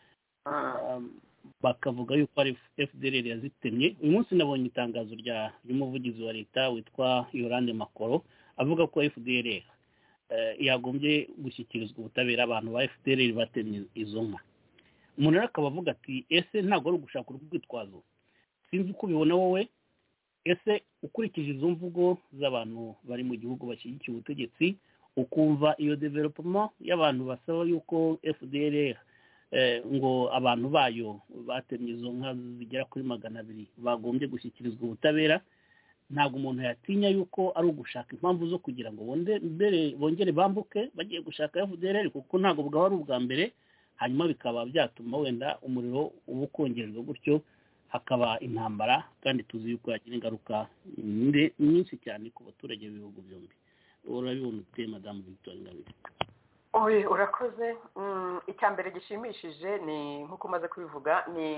bakavuga yuko ari F D L R yazitemye uyu munsi nabonye itangazo rya ry'umuvugizi wa leta witwa Yolande Makoro avuga ko F D L R yagombye gushyikirizwa ubutabera abantu ba F D L R batemye izo nka umuntu akaba avuga ati ese ntabwo ari ugushaka urwitwazo sinzi uko ubibona wowe ese ukurikije izo mvugo z'abantu bari mu gihugu bashyigikiye ubutegetsi ukumva iyo development y'abantu basaba yuko F D L R ngo abantu bayo batemye izo nka zigera kuri magana abiri bagombye gushyikirizwa ubutabera, ntabwo umuntu yatinya yuko ari ugushaka impamvu zo kugira ngo mbere bongere bambuke bagiye gushaka F D L R, kuko ntabwo bwaba ari ubwa mbere, hanyuma bikaba byatuma wenda umuriro uba ukongerwa gutyo hakaba intambara, kandi tuzi yuko yagira ingaruka nyinshi cyane ku baturage b'ibihugu byombi. Urabibona ute Madamu Victoire Ingabire? Oye, urakoze. Icya mbere gishimishije ni nk'uko umaze kubivuga ni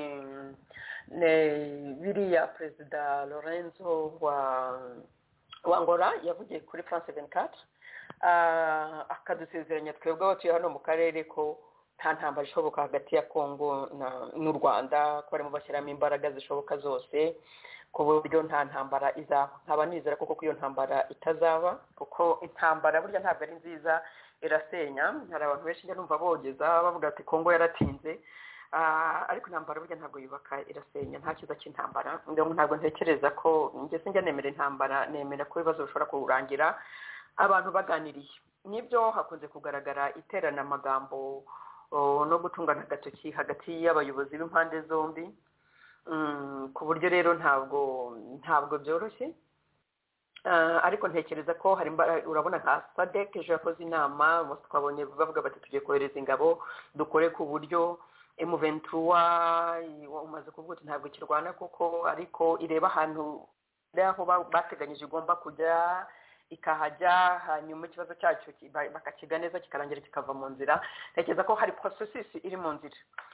biriya perezida Lorenzo wa Angola yavugiye kuri France vingt-quatre, akadusezeranya twebwe abatuye hano mu karere ko nta ntambara ishoboka hagati ya Congo n'u Rwanda, ko barimo bashyiramo imbaraga zishoboka zose ku buryo nta ntambara izaba. Nkaba nizera koko ko iyo ntambara itazaba, kuko intambara burya ntabwo ari nziza, irasenya. Hari abantu benshi njya numva bogeza bavuga ati Congo yaratinze, ariko intambara burya ntabwo yubaka, irasenya. Nta kiza cy'intambara. Ntabwo ntekereza ko njye sinjya nemera intambara, nemera ko ibibazo bishobora kurangira abantu baganiriye. Nibyo hakunze kugaragara iterana amagambo no gutungana agatoki hagati y'abayobozi b'impande zombi, ku buryo rero ntabwo ntabwo byoroshye, ariko ntekereza ko hari urabona nka SADC ejo yakoze inama, twabonye bavuga bati tugiye kohereza ingabo dukore ku buryo M vingt-trois umaze kuvuga ati ntabwo kirwana kuko, ariko ireba ahantu aho bateganyije igomba kujya ikahajya, hanyuma ikibazo cyacu bakakiga neza kikarangira kikava mu nzira. Ntekereza ko hari processus iri mu nzira.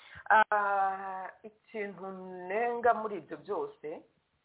Ikintu nenga muri ibyo byose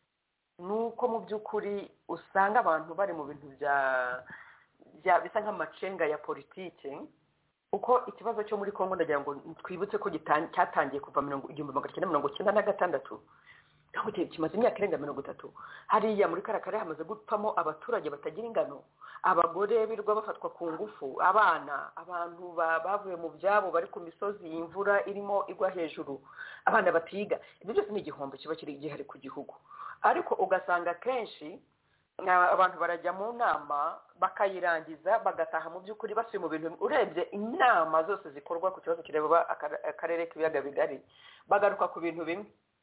ni uko mu by'ukuri usanga abantu bari mu bintu bya bisa nk'amacenga ya politike, uko ikibazo cyo muri Congo ndagira ngo twibutse ko cyatangiye kuva igihumbi magana cyenda mirongo cyenda na gatandatu, aho kimaze imyaka irenga mirongo itatu. Hariya muri karakare hamaze gupfamo abaturage batagira ingano, abagore birwa bafatwa ku ngufu, abana, abantu bavuye mu byabo bari ku misozi, imvura irimo igwa hejuru, abana batiga. Ibyo byose ni igihombo kiba kiri gihari ku gihugu, ariko ugasanga kenshi abantu barajya mu nama bakayirangiza bagataha mu by'ukuri basuye mu bintu. Urebye inama zose zikorwa ku kibazo kireba akarere k'ibiyaga bigari bagaruka ku bintu bimwe,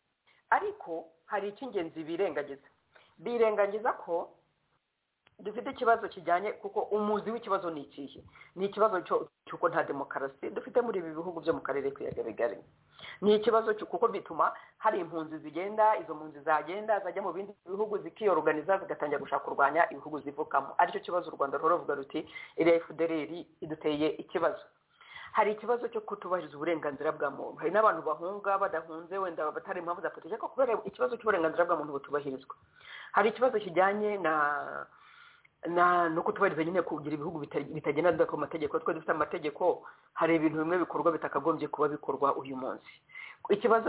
ariko hari icy'ingenzi birengagiza birengagiza ko dufite ikibazo kijyanye, kuko umuzi w'ikibazo ni ikihe? Ni ikibazo cy'uko nta demokarasi dufite muri ibi bihugu byo mu karere k'ibiyaga bigari. Ni ikibazo kuko bituma hari impunzi zigenda, izo mpunzi zagenda zajya mu bindi bihugu zikiyoruganiza zigatangira gushaka kurwanya ibihugu zivukamo. Aricyo kibazo u Rwanda ruvuga ruti iriya F D L R iduteye ikibazo. Hari ikibazo cyo kutubahiriza uburenganzira bwa muntu. Hari n'abantu bahunga badahunze wenda batari impamvu za politiki, ko kubera ikibazo cy'uburenganzira bwa muntu butubahirizwa. Hari ikibazo kijyanye na na no kutubahiriza nyine kugira ibihugu bitagenda ku mategeko. Twe dufite amategeko, hari ibintu bimwe bikorwa bitakagombye kuba bikorwa uyu munsi. Ikibazo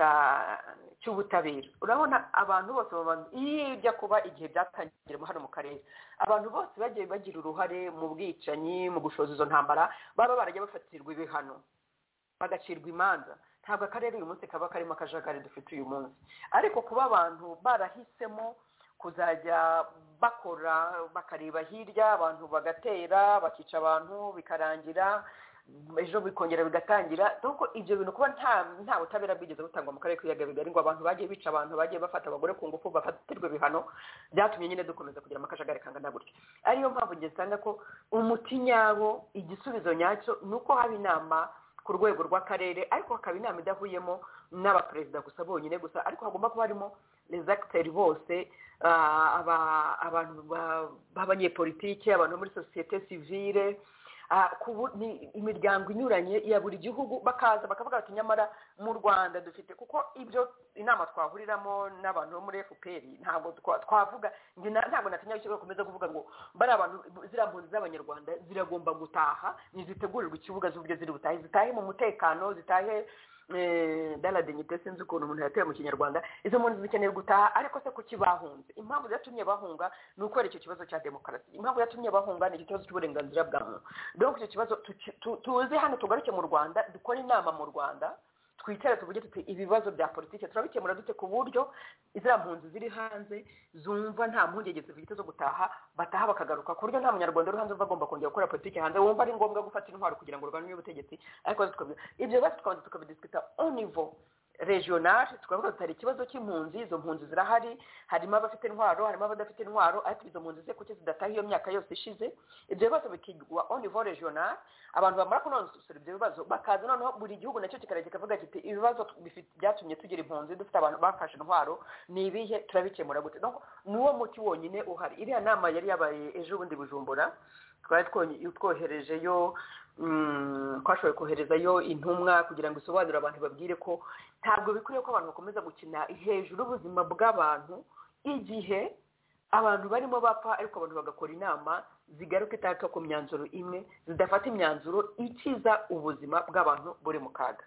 cy'ubutabera, urabona abantu bose iyo ijya kuba igihe byatangira hano mu karere, abantu bose bagiye bagira uruhare mu bwicanyi, mu gushoza izo ntambara, baba barajya bafatirwa ibihano bagacirwa imanza. Ntabwo akarere uyu munsi kaba karimo akajagari dufite uyu munsi, ariko kuba abantu barahisemo kuzajya bakora bakareba hirya, abantu bagatera bakica abantu bikarangira, ejo bikongera bigatangira. Nuko ibyo bintu kuba nta nta butabera bwigeze butangwa mu karere k'ibiyaga bigari, ngo abantu bagiye bica abantu, bagiye bafata abagore ku ngufu, bafatirwa ibihano, byatumye nyine dukomeza kugira amakajagari kangana gutya. Ariyo mpamvu ngiye nsanga ko umuti nyawo, igisubizo nyacyo ni uko haba inama ku rwego rw'akarere, ariko hakaba inama idahuyemo n'abaperezida gusa bonyine gusa, ariko hagomba kuba harimo les acteurs bose, abantu b'abanyepolitike, abantu muri sosiyete sivile, imiryango inyuranye ya buri gihugu, bakaza bakavuga bati nyamara mu Rwanda dufite, kuko ibyo inama twahuriramo n'abantu bo muri F P R ntabwo twavuga, ntabwo natinya cyo gukomeza kuvuga ngo bari abantu zira mpunzi z'abanyarwanda ziragomba gutaha, nizitegurirwa ikibuga z'uburyo ziri butahe, zitahe mu mutekano, zitahe dans la dignité, sinzi ukuntu umuntu yateye mu kinyarwanda. Izo mpunzi zikeneye gutaha, ariko se kuki bahunze? Impamvu yatumye bahunga ni uko ari icyo kibazo cya demokarasi. Impamvu yatumye bahunga ni ikibazo cy'uburenganzira bwa muntu. Donc icyo kibazo tuzi hano, tugaruke mu Rwanda, dukora inama mu Rwanda, twicare tuvuge tuti ibibazo bya politike turabikemura dute ku buryo izira mpunzi ziri hanze zumva nta mpungenge zifite zo gutaha bataha bakagaruka ku buryo nta munyarwanda uri hanze bagomba kongera gukora politike hanze wumva ari ngombwa gufata intwaro kugira ngo urwanye ubutegetsi ariko ibyo bibazo tukabanza tukabidiscuta au niveau regional tukavuga tutari ikibazo cy'impunzi izo mpunzi zirahari harimo abafite intwaro harimo abadafite intwaro ariko izo mpunzi ze kuki zidataha iyo myaka yose ishize ibyo bibazo bikigwa au niveau regional abantu bamara kunonosora ibyo bibazo bakaza noneho buri gihugu nacyo kikaraje kavuga kiti ibibazo byatumye tugira impunzi dufite abantu bafashe intwaro ni ibihe turabikemura gute donc nuwo muti wonyine uhari iriya nama yari yabaye ejo bundi Bujumbura twari twoherejeyo twashoboye koherezayo intumwa kugira ngo isobanure abantu babwire ko ntabwo bikwiye ko abantu bakomeza gukina hejuru ubuzima bw'abantu igihe abantu barimo bapfa ariko abantu bagakora inama zigaruka itaka ku myanzuro imwe zidafata imyanzuro ikiza ubuzima bw'abantu buri mu kaga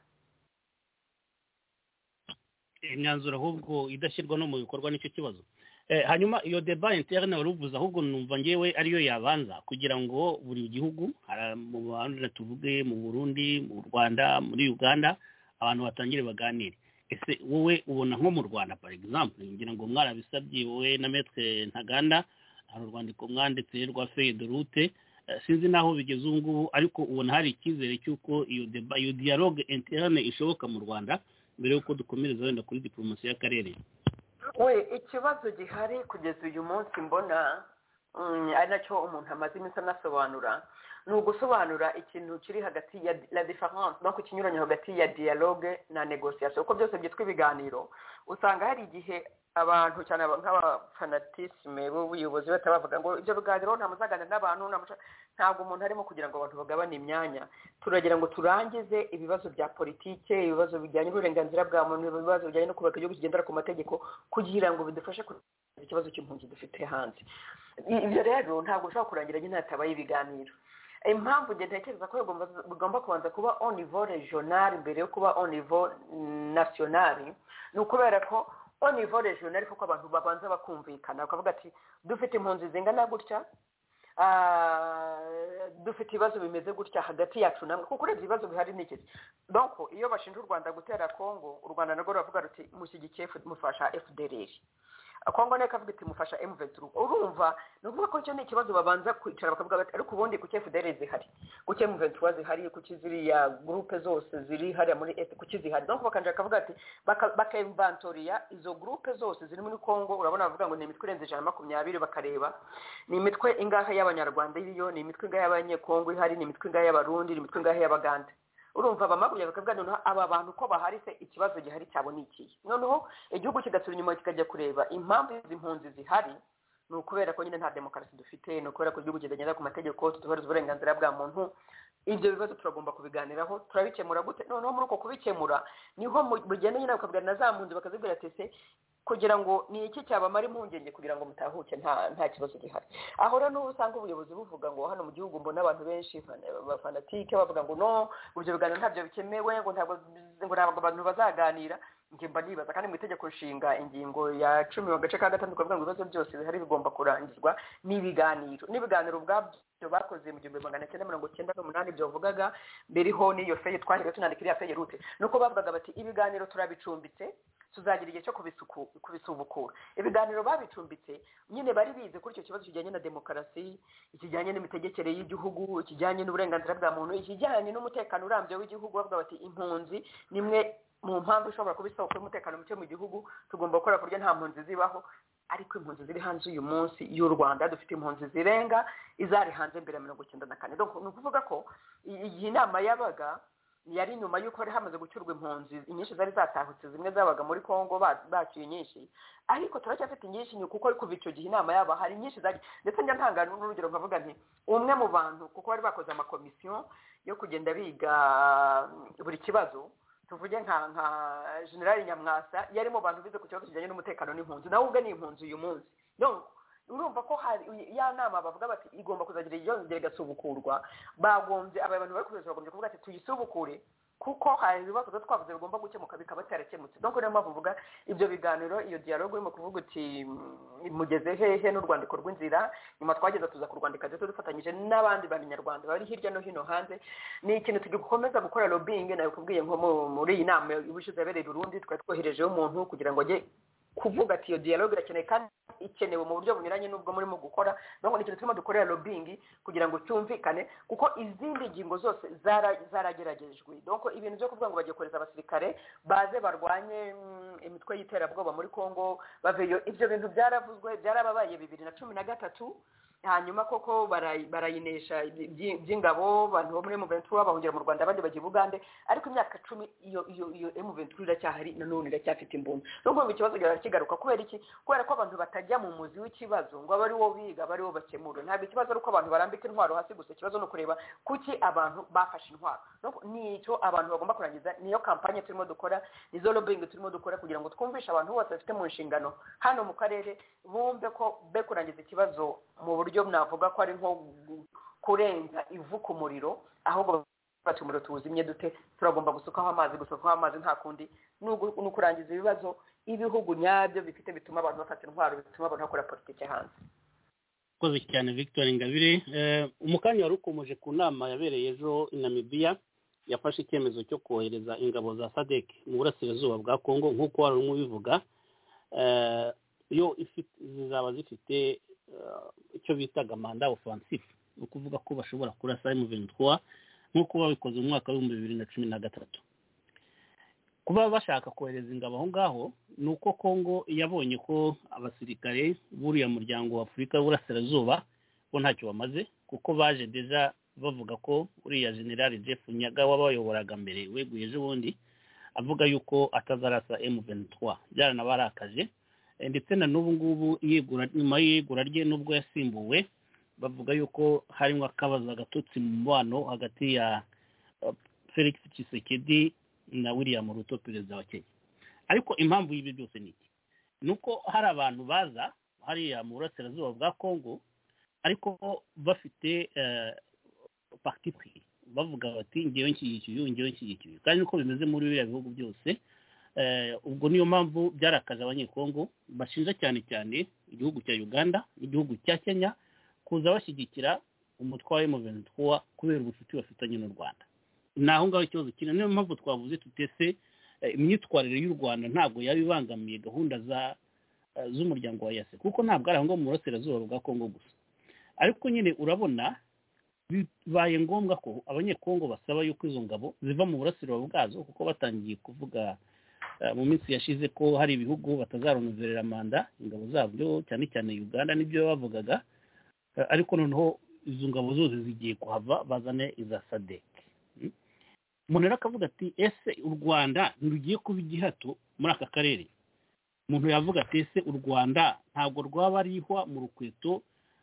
imyanzuro ahubwo idashyirwa no mu bikorwa nicyo kibazo hanyuma iyo deba interne waruvuze ahubwo numva ngewe ariyo yabanza kugira ngo buri gihugu mu Rwanda tuvuge mu Burundi mu Rwanda muri Uganda abantu batangire baganire ese wowe ubona nko mu Rwanda par exemple ngira ngo mwarabisabye wowe na Maître Ntaganda hari urwandiko mwanditse rwa feuille de route sinzi naho bigeze ubu ngubu ariko ubona hari icyizere cy'uko iyo deba iyo dialogue interne ishoboka mu Rwanda mbere yuko dukomereza wenda kuri diplomasi y'akarere we ikibazo gihari kugeza uyu munsi mbona ari nacyo umuntu amaze iminsi anasobanura ni ugusobanura ikintu kiri hagati ya la différence no kukinyuranya hagati ya dialogue na négociation uko byose byitwa ibiganiro usanga hari igihe abantu cyane nk'abafanatisme b'ubuyobozi batabavuga ngo ibyo biganiro nta muzaganira n'abantu ntabwo umuntu arimo kugira ngo abantu bagabane imyanya turagira ngo turangize ibibazo bya politike ibibazo bijyanye n'uburenganzira bwa muntu ibibazo bijyanye no kubaka igihugu kigendera ku mategeko kugira ngo bidufashe kurangiza ikibazo cy'impunzi dufite hanze ibyo rero ntabwo ushobora kurangira nyine hatabaye ibiganiro impamvu njye ntekereza ko bigomba kubanza kuba au niveau regional mbere yo kuba au niveau national ni ukubera ko au niveau regional kuko abantu babanza bakumvikana bakavuga ati dufite impunzi zingana gutya dufite ibibazo bimeze gutya hagati yacu namwe kuko urebye ibibazo bihari n'iki donc iyo bashinja u Rwanda gutera Kongo u Rwanda narwo ruravuga ruti mushyigikiye mufasha F D L R Kongo nayo kavuga iti mufasha M vingt-trois urumva no kuvuga ko cyo ni ikibazo babanza kwicara bakavuga bati ariko ubundi ku F D L R zihari ku M vingt-trois zihari ku kiziriya groupe zose ziri hari muri et ku kizihari donc bakanje akavuga ati baka inventoria izo groupe zose ziri muri Kongo urabona bavuga ngo ni imitwe irenze ijana na makumyabiri bakareba ni imitwe ingahe y'abanyarwanda iriyo ni imitwe ingahe y'abanyekongo ihari ni imitwe ingahe y'abarundi ni imitwe ingahe y'abaganda urumva bamaguye bakavuga noneho aba bantu ko bahari se ikibazo gihari cyabo niki noneho igihugu kigasura inyuma kikajya kureba impamvu izi mpunzi zihari ni ukubera ko nyine nta demokarasi dufite ni ukubera ko igihugu kidagenda ku mategeko tutubahiriza uburenganzira bwa muntu ibyo bibazo turagomba kubiganiraho turabikemura gute noneho muri uko kubikemura niho mugenda nyine bakabwira na za mpunzi bakazibwira ati se kugira ngo ni iki cyabamara impungenge kugira ngo mutahuke nta nta kibazo gihari aho rero n'ubu usanga ubuyobozi buvuga ngo hano mu gihugu mbona abantu benshi bafanatike bavuga ngo no ibyo biganiro ntabyo bikemewe ngo ntabwo ngo ntabwo abantu bazaganira njye mba nibaza kandi mu itegeko nshinga ingingo ya cumi mu gace ka gatandatu kavuga ngo ibibazo byose bihari bigomba kurangizwa n'ibiganiro n'ibiganiro ubwabyo bakoze mu gihumbi magana cyenda mirongo cyenda n'umunani byo bavugaga mberiho n'iyo feye twahiriwe tunandika iriya feye rute nuko bavugaga bati ibiganiro turabicumbitse tuzagira igihe cyo kubisubukura ibiganiro babicumbitse nyine bari bize kuri icyo kibazo kijyanye na demokarasi ikijyanye n'imitegekere y'igihugu ikijyanye n'uburenganzira bwa muntu ikijyanye n'umutekano urambye w'igihugu bavuga bati impunzi nimwe mu mpamvu ishobora kuba isoko y'umutekano muke mu gihugu tugomba gukora kurya nta mpunzi zibaho ariko impunzi ziri hanze uyu munsi y'u Rwanda dufite impunzi zirenga izari hanze mbere ya mirongo icyenda na kane donc ni ukuvuga ko iyi nama yabaga yari nyuma y'uko hari hamaze gucyurwa impunzi inyinshi zari zatahutse zimwe zabaga muri Kongo bacyuye nyinshi ariko turacyafite nyinshi kuko ari kuva icyo gihe inama yaba hari nyinshi zari ndetse njya ntangana n'urugero nkavuga nti umwe mu bantu kuko bari bakoze amakomisiyo yo kugenda biga buri kibazo tuvuge nka nka General Nyamwasa yari mu bantu bize ku kibazo kijyanye n'umutekano n'impunzi nawe ubwe ni impunzi uyu munsi donc urumva ko hari ya nama bavuga bati igomba kuzagira iyo ngere gasubukurwa bagombye aba bantu bari kuza bagombye kuvuga ati tuyisubukure kuko hari ibibazo twavuze bigomba gukemuka bikaba cyarakemutse. Donc niyo mpamvu mvuga ibyo biganiro iyo dialogue urimo kuvuga uti mugeze hehe n'urwandiko rw'inzira, nyuma twageza tuza kurwandika ndetse dufatanyije n'abandi banyarwanda bari hirya no hino hanze. Ni ikintu tugikomeza gukora lobbying, nayo kubwiye nko muri iyi nama y'ubushize yabereye Burundi, twari twoherejeho umuntu kugira ngo ajye kuvuga ati iyo dialogue irakeneye kandi ikenewe mu buryo bunyuranye n'ubwo murimo gukora. Donc ni ikintu turimo dukorera lobbying kugira ngo cyumvikane, kuko izindi ngingo zose zarageragejwe. Donc ibintu byo kuvuga ngo bagiye kohereza abasirikare baze barwanye imitwe y'iterabwoba muri Kongo baveyo, ibyo bintu byaravuzwe, byarababaye bibiri na cumi na gatatu. Hanyuma koko barayinesha by'ingabo abantu bo muri M vingt-trois bahungira mu Rwanda abandi bagiye Bugande, ariko imyaka cumi iyo iyo iyo M vingt-trois iracyahari nanone iracyafite imbunda. Nubwo ikibazo kigaruka kubera iki? Kubera ko abantu batajya mu muzi w'ikibazo ngo abari wo biga bari wo bakemura. Ntabwo ikibazo ari uko abantu barambika intwaro hasi gusa, ikibazo no kureba kuki abantu bafashe intwaro. Nicyo abantu bagomba kurangiza, niyo kampanye turimo dukora, nizo lobbying turimo dukora kugira ngo twumvishe abantu bose bafite mu nshingano hano mu karere bumve ko be kurangiza ikibazo mu buryo mnavuga ko ari nko kurenza ivu ku muriro, ahubwo bati umuriro tuwuzimye dute, turagomba gusukaho amazi gusukaho amazi nta kundi n'ukurangiza ibibazo ibihugu nyabyo bifite bituma abantu bafata intwaro, bituma abantu bakora politike hanze. Koze cyane Victor Ingabire. Umukanya wari ukomeje ku nama yabereye ejo i Namibia, yafashe icyemezo cyo kohereza ingabo za S A D C mu burasirazuba bwa Kongo nk'uko wari urimo bivuga. Yo zizaba zifite icyo bitaga manda offensive, ukuvuga ko bashobora kurasa M vingt-trois nk'uko babikoze mu mwaka wa bibiri na cumi na gatatu. Kuba bashaka kohereza ingabo aho ngaho nuko Kongo yabonye ko abasirikare buriya muryango wa Afurika y'Uburasirazuba bo ntacyo bamaze, kuko baje deja bavuga ko uriya General Jeff Nyaga wabayoboraga mbere weguye ejo bundi avuga yuko atazarasa M vingt-trois, byaranabarakaje. Ndetse na n'ubu ngubu yegura nyuma yegura rye nubwo yasimbuwe bavuga yuko harimo akabazo agatutsi mu mubano hagati ya uh, Felix Tshisekedi na William Ruto perezida wa Kenya. Ariko impamvu y'ibi byose ni iki? Nuko hari abantu baza hariya mu burasirazuba bwa Kongo ariko bafite uh, parti pris, bavuga bati ngewe nshyigikiye ngewe nshyigikiye, kandi uko bimeze muri biriya bihugu byose. Eh ubwo niyo mpamvu byarakaje abanyekongo bashinja cyane cyane igihugu cya Uganda n'igihugu cya Kenya kuza bashyigikira umutwa wa M vingt-trois kubera ubucuti bafitanye n'u Rwanda. Naho ngaho ikibazo kina, niyo mpamvu twavuze tutese imyitwarire y'u Rwanda ntabwo yabibangamiye gahunda za z'umuryango wa E A C, kuko ntabwo ari ngo mu burasirazuba bwa Kongo gusa. Ariko nyine urabona bibaye ngombwa ko abanyekongo basaba yuko izo ngabo ziva mu burasirazuba bwazo, kuko batangiye kuvuga mu minsi yashize ko hari ibihugu batazarongerera manda ingabo zabyo, cyane cyane Uganda nibyo bavugaga. Ariko noneho izo ngabo zose zigiye kuhava bazane iza S A D C. Umuntu rakavuga ati ese u Rwanda ntirugiye kuba igihato muri aka karere? Umuntu yavuga ati ese u Rwanda ntabwo rwaba arihwa mu rukweto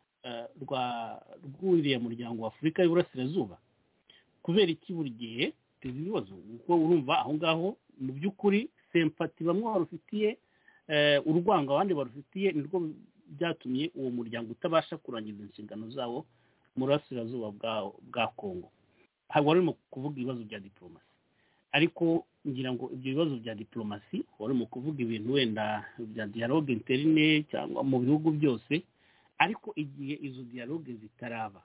rwa rw'uriya muryango wa Afurika y'Uburasirazuba? Kubera iki buri gihe tezi ibibazo? Kuko urumva aho ngaho mu by'ukuri sympathy bamwe barufitiye urwango abandi barufitiye, nirwo byatumye uwo muryango utabasha kurangiza inshingano zawo mu burasirazuba bwa bwa Kongo. Ntabwo ari mu kuvuga ibibazo bya diplomasi, ariko ngira ngo ibyo bibazo bya diplomasi wari mu kuvuga ibintu wenda bya dialogue interne cyangwa mu bihugu byose. Ariko igihe izo dialogue zitaraba,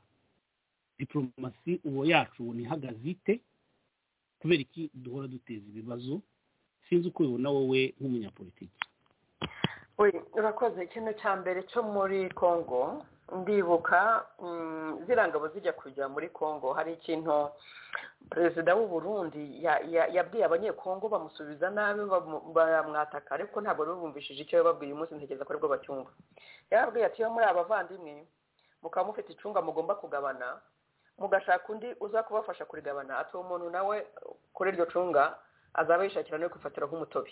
diplomasi uwo yacu ni hagazite, kubera iki duhora duteza ibibazo? Sinzi uko ubona wowe nk'umunyapolitiki. Oye, urakoze. Ikintu cya mbere cyo muri Kongo ndibuka zirangabo zijya kujya muri Kongo, hari ikintu perezida w'u Burundi yabwiye abanyekongo bamusubiza nabi baramwataka, ariko ntabwo bumvishije icyo yababwiye umunsi ntegeza ko aribwo bacyumva. Yababwiye ati yo muri abavandimwe mukaba mufite icunga mugomba kugabana, mugashaka undi uza kubafasha kurigabana, ati umuntu nawe kuri iryo cunga azaba yishakira no kwifatira nk'umutobi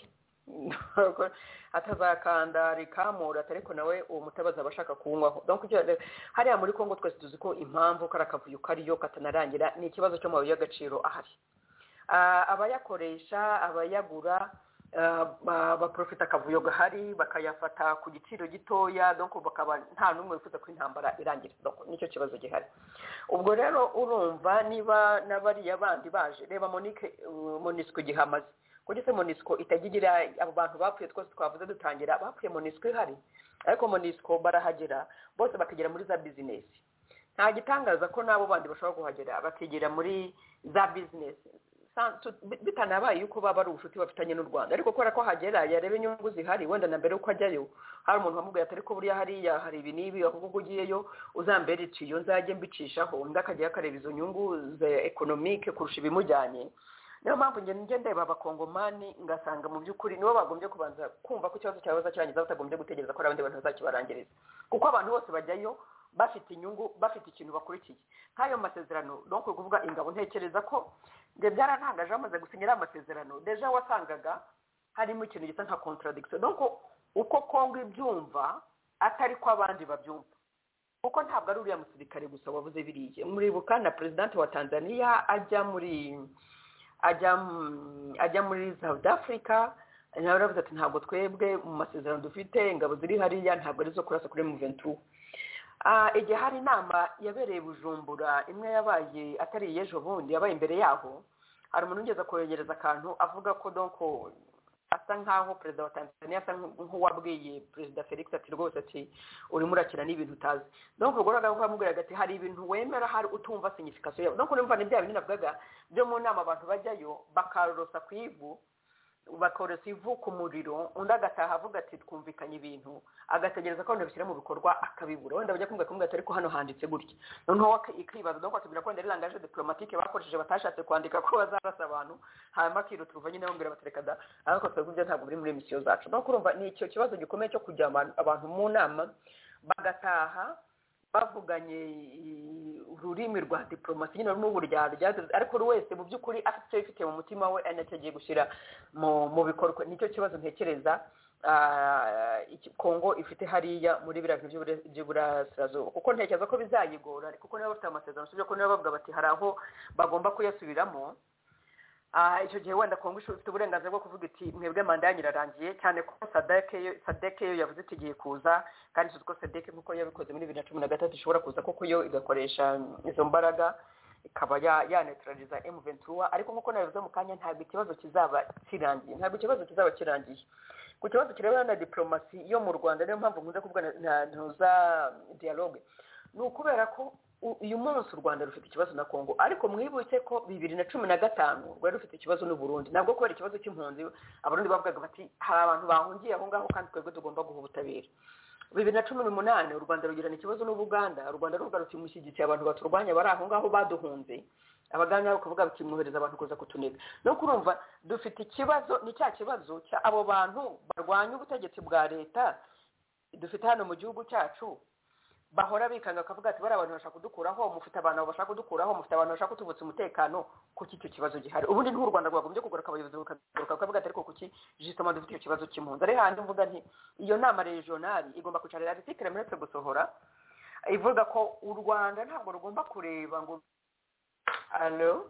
atazakanda rikamura, ariko nawe uwo mutabaza abashaka kunywaho. Donc hariya muri Kongo twese tuzi ko impamvu karakavuyo kariyo katanarangira ni ikibazo cyo mu y'agaciro ahari. Abayakoresha abayagura baprofita akavuyo gahari bakayafata ku giciro gitoya donc bakaba nta numwe wifuza ko intambara irangira donc nicyo kibazo gihari. Ubwo rero urumva niba nabariya bandi baje reba Monique Monisco gihamaze kugise Monisco itagigira abo bantu bapfuye twose twavuze dutangira bapfuye Monisco ihari ariko Monisco barahagera bose bakagera muri za business. Nta gitangaza ko nabo bandi bashobora kuhagera bakigera muri za business bitanabaye yuko baba ari ubushuti bafitanye n'u Rwanda ariko kubera ko hagera yarebe inyungu zihari wenda na mbere uko ajyayo hari umuntu wamubwiye atari ko buriya hariya hari ibi n'ibi ahubwo ugiyeyo uzambere iciyo nzajye mbicishaho undi akajya akareba izo nyungu za economique kurusha ibimujyanye. Niyo mpamvu nge nge ndeba abakongomani ngasanga mu by'ukuri nibo bagombye kubanza kumva ko ikibazo cyabaza kirangiza batagombye gutegereza ko abandi bantu bazakibarangiriza kuko abantu bose bajyayo bafite inyungu bafite ikintu bakurikiye nk'ayo masezerano donc kuvuga ingabo ntekereza ko nge byarantangaje amaze gusinyira amasezerano deja wasangaga harimo ikintu gisa nka contradiction donc uko Kongo ibyumva atari ko abandi babyumva kuko ntabwo ari uriya musirikare gusa wavuze biriye muri bukana president wa Tanzania ajya muri ajya ajya muri South Africa nawe aravuze ati ntabwo twebwe mu masezerano dufite ingabo ziri hariya ntabwo ari zo kurasa kuri M vingt-trois. Ah igihe hari inama yabereye Bujumbura imwe yabaye atari yejo bundi yabaye imbere yaho hari umuntu ungeza koregereza akantu avuga ko donc asa nkaho president wa Tanzania asa nk'uwabwiye president Felix ati rwose ati uri murakira n'ibintu utazi donc ugoraga ko amubwira ati hari ibintu wemera hari utumva signification yabo donc urumva ni bya bintu navugaga byo mu nama abantu bajyayo bakarorosa kwivu bakorosa ivu ku muriro undi agataha avuga ati twumvikanye ibintu agategereza ko ndabishyira mu bikorwa akabibura wenda bajya kumva kumwe atari ko hano handitse gutya noneho ikibazo donc atubwira ko ndari langage diplomatique bakoresheje batashatse kwandika ko bazarasa abantu hanyuma kiro tuva nyine bambwira batereka da ariko twebwe ntabwo biri muri mission zacu donc urumva ni icyo kibazo gikomeye cyo kujya abantu mu nama bagataha bavuganye ururimi rwa diplomasi nyine n'ubu ryarya ariko wese mu by'ukuri afite ifite mu mutima we anategeye gushyira mu mu bikorwa nicyo kibazo ntekereza Kongo ifite hariya muri biravyo by'Iburasirazuba kuko ntekereza ko bizayigora kuko niba bafite amasezerano sibyo ko niba bavuga bati hari aho bagomba kuyasubiramo. Ah icyo gihe wenda Kongo ifite uburenganzira bwo kuvuga iti mwebwe manda yanyirarangiye cyane ko Sadeke Sadeke yo yavuze iti giye kuza kandi tuko Sadeke nkuko yabikoze muri bibiri na cumi na gatatu ishobora kuza koko yo igakoresha izo mbaraga ikaba ya ya neutraliza M vingt-trois ariko nkuko nabivuze mu kanya ntabwo ikibazo kizaba kirangiye ntabwo ikibazo kizaba kirangiye ku kibazo kirebana na diplomasi yo mu Rwanda niyo mpamvu nkunze kuvuga na ntuza dialogue ni ukubera ko uyu munsi u Rwanda rufite ikibazo na Kongo ariko mwibuke ko bibiri na cumi na gatanu rwari rufite ikibazo n'u Burundi ntabwo kubera ikibazo cy'impunzi abarundi bavugaga bati hari abantu bahungiye aho ngaho kandi twebwe tugomba guha ubutabera. Bibiri na cumi n'umunani u Rwanda rugirana ikibazo n'u Buganda u Rwanda ruvuga ruti mushyigikiye abantu baturwanya bari aho ngaho baduhunze abaganga bakavuga bati mwohereza abantu kuza kutunega no kurumva dufite ikibazo ni cya kibazo cya abo bantu barwanya ubutegetsi bwa leta dufite hano mu gihugu cyacu bahora bikanga akavuga ati bari abantu bashaka kudukuraho mufite abantu bashaka kudukuraho mufite abantu bashaka kutuvutsa umutekano kuki icyo kibazo gihari ubundi n'u Rwanda rwagombye kugura akabayobozi bakaguruka bakavuga ati ariko kuki justement dufite icyo kibazo cy'impunzi ari handi mvuga nti iyo nama regional igomba kwicarira article ministre gusohora ivuga ko u Rwanda ntabwo rugomba kureba ngo allo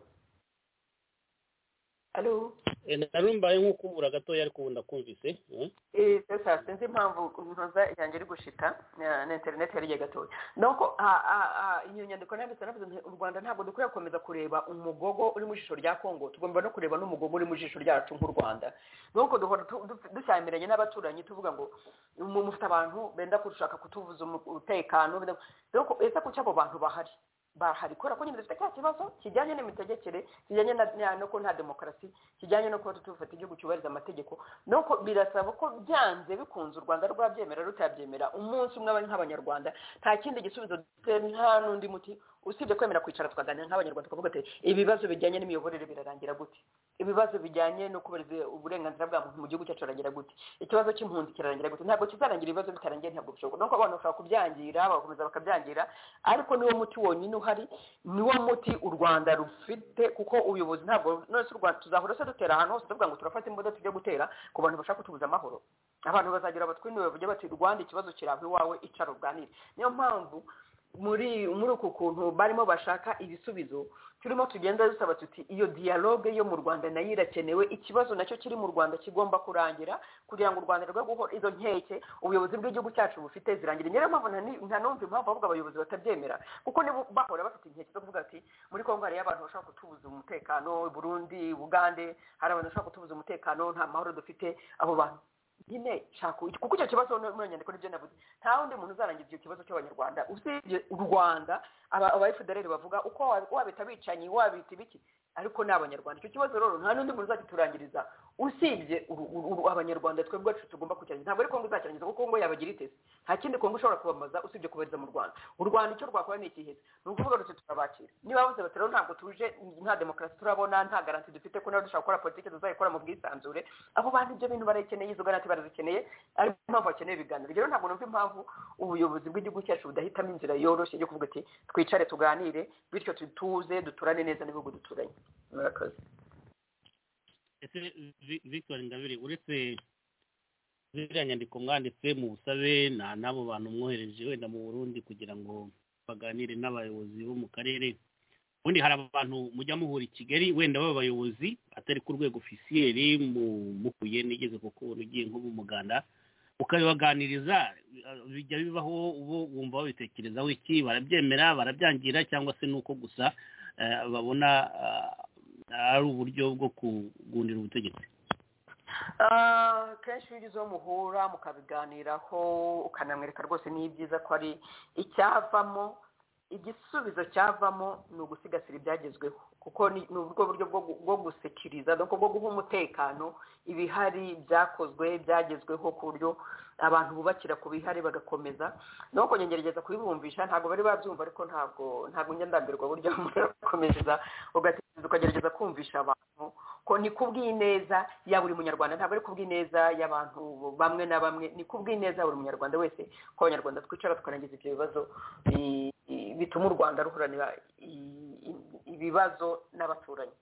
allo narumbaye nkuko ubura gatoya ariko ubunda kumvise eh sasa sinzi impamvu ntoza yanjye iri gushika na internet yari gatoya donc a a inyo nyandiko nanditse navuze u Rwanda ntabwo dukwiye gukomeza kureba umugogo uri mu jisho rya Kongo tugomba no kureba n'umugogo uri mu jisho ryacu nk'u Rwanda donc duhora dushamiranye n'abaturanyi tuvuga ngo mufite abantu benda kurushaka kutuvuza umutekano donc ese ko cyabo bantu bahari bahari kora ko nyine dufite cya kibazo kijyanye n'imitegekere kijyanye na no ko nta demokarasi kijyanye no ko tutufata igihugu cyubahiriza amategeko nuko birasaba ko byanze bikunze u Rwanda rwabyemera rutabyemera umunsi umwe abanye nk'abanyarwanda nta kindi gisubizo nta nundi muti usibye kwemera kwicara tukaganira nk'abanyarwanda tukavuga ati ibibazo bijyanye n'imiyoborere birarangira gute ibibazo bijyanye no kubariza uburenganzira bwa muntu mu gihugu cyacu ragira gute ikibazo cy'impunzi kirarangira gute ntabwo kizarangira ibibazo bitarangiye ntabwo bishoboka nuko abantu bashaka kubyangira bakomeza bakabyangira ariko niwo muti wonyine uhari niwo muti u Rwanda rufite kuko ubuyobozi ntabwo none u Rwanda tuzahora se dutera ahantu hose tuvuga ngo turafata imbodo tujye gutera ku bantu bashaka kutubuza amahoro abantu bazagira abatwiniwe bavuge bati Rwanda ikibazo kiraho iwawe icara uganire niyo mpamvu muri muri uku kuntu barimo bashaka ibisubizo turimo tugenda dusaba tuti iyo dialogue yo mu Rwanda nayo irakenewe ikibazo nacyo kiri mu Rwanda kigomba kurangira kugira ngo u Rwanda rwo guhora izo nkeke ubuyobozi bw'igihugu cyacu bufite zirangira nyere mpamvu nta numva impamvu bavuga abayobozi batabyemera kuko nibo bahora bafite inkeke zo kuvuga ati muri Kongo hari abantu bashaka kutubuza umutekano Burundi Bugande hari abantu bashaka kutubuza umutekano nta mahoro dufite abo bantu nyine shaka kuko icyo kibazo muri nyandiko nibyo navuze nta wundi muntu uzarangiza icyo kibazo cy'abanyarwanda usibye u Rwanda aba F D L bavuga uko wabita bicanyi wabita ibiki ariko n'abanyarwanda icyo kibazo rero nta n'undi muntu uzakiturangiriza usibye abanyarwanda twebwe cyo tugomba kucyanya ntabwo ari Kongo izakirangiza kuko Kongo yabagira itese nta kindi Kongo ushobora kubamaza usibye kubariza mu Rwanda u Rwanda icyo rwakora ni ikiheze ni ukuvuga ngo turabakira niba bavuze bati rero ntabwo tuje nta demokarasi turabona nta garanti dufite ko nawe dushaka gukora politiki tuzayikora mu bwisanzure abo bantu ibyo bintu barakeneye izo garanti barazikeneye ariko impamvu bakeneye ibiganiro rero ntabwo numva impamvu ubuyobozi bw'igihugu cyacu budahitamo inzira yoroshye yo kuvuga ati twicare tuganire bityo tutuze duturane neza n'ibihugu duturanye murakoze ese Victor Ingabire uretse ziriya nyandiko mwanditse mu busabe na nabo bantu mwohereje wenda mu Burundi kugira ngo baganire n'abayobozi bo mu karere ubundi hari abantu mujya muhura i Kigali wenda b'abayobozi atari ku rwego officiel mu mukuye nigeze kuko urugiye nko mu muganda ukabibaganiriza bijya bibaho ubo wumva babitekerezaho iki barabyemera barabyangira cyangwa se nuko gusa babona ari uburyo bwo kugundira ubutegetsi kenshi iyo ugize uwo muhura mukabiganiraho ukanamwereka rwose ni byiza ko ari icyavamo igisubizo cyavamo ni ugusigasira ibyagezweho kuko ni ubwo buryo bwo gusekiriza bwo guha umutekano ibihari byakozwe byagezweho ku buryo abantu bubakira ku bihari bagakomeza no kongerageza kubibumvisha ntabwo bari babyumva ariko ntabwo ntabwo njyandambirwa buryo mukomeza ugatekereza ukagerageza kumvisha abantu ko ni kubw'ineza ya buri munyarwanda ntabwo ari kubw'ineza y'abantu bamwe na bamwe ni kubw'ineza buri munyarwanda wese ko abanyarwanda twicara tukarangiza ibyo bibazo bituma u Rwanda ruhuranira ibibazo n'abaturanyi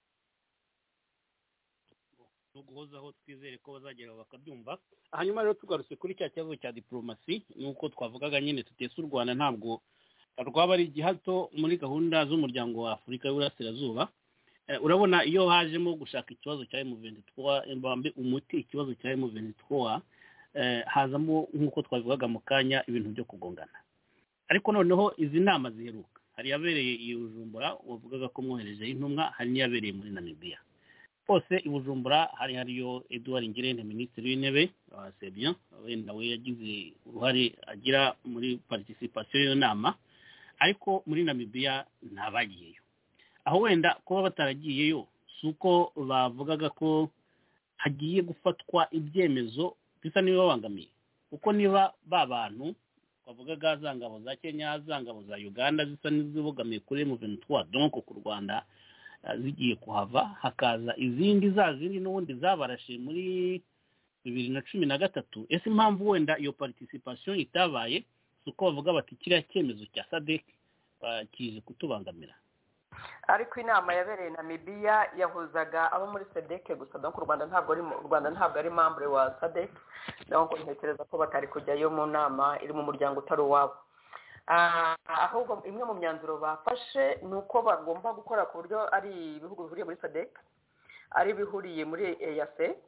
guhozaho twizere ko bazagera bakabyumva hanyuma rero tugarutse kuri cya kibazo cya diplomasi nuko twavugaga nyine tutese u Rwanda ntabwo rwaba ari igihato muri gahunda z'umuryango wa Afurika y'Uburasirazuba urabona iyo hajemo gushaka ikibazo cya M vingt-trois mbambe umuti ikibazo cya M vingt-trois hazamo nk'uko twavugaga mu kanya ibintu byo kugongana ariko noneho izi nama ziheruka hari yabereye i Bujumbura wavugaga ko mwohereje intumwa hari niyabereye muri Namibia hose i Bujumbura hari hariyo Edouard Ngirente minisitiri w'intebe c'est bien wenda we yagize uruhare agira muri participation yo nama ariko muri Namibia ntabagiyeyo aho wenda kuba bataragiyeyo suko bavugaga ko hagiye gufatwa ibyemezo bisa niba babangamiye kuko niba babantu bavugaga za ngabo za Kenya za ngabo za Uganda zisa n'izibogamiye kuri M vingt-trois donc ku Rwanda zigiye kuhava hakaza izindi za zindi n'ubundi zabarashe muri bibiri na cumi na gatatu ese impamvu wenda iyo participation itabaye suko bavuga bati kiriya cyemezo cya S A D C kije kutubangamira ariko inama yabereye Namibia yahuzaga abo muri S A D C gusa donc u Rwanda ntabwo ari u Rwanda ntabwo ari membre wa S A D C donc ntekereza ko batari kujyayo mu nama iri mu muryango utari wabo ahubwo imwe mu myanzuro bafashe nuko bagomba gukora ku buryo ari ibihugu bihuriye muri S A D C ari bihuriye muri E A C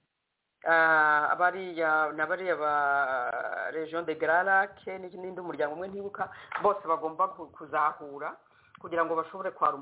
abari ya nabari ba region de Grand Lac n'indi umuryango umwe ntibuka bose bagomba kuzahura kugira ngo bashobore kwara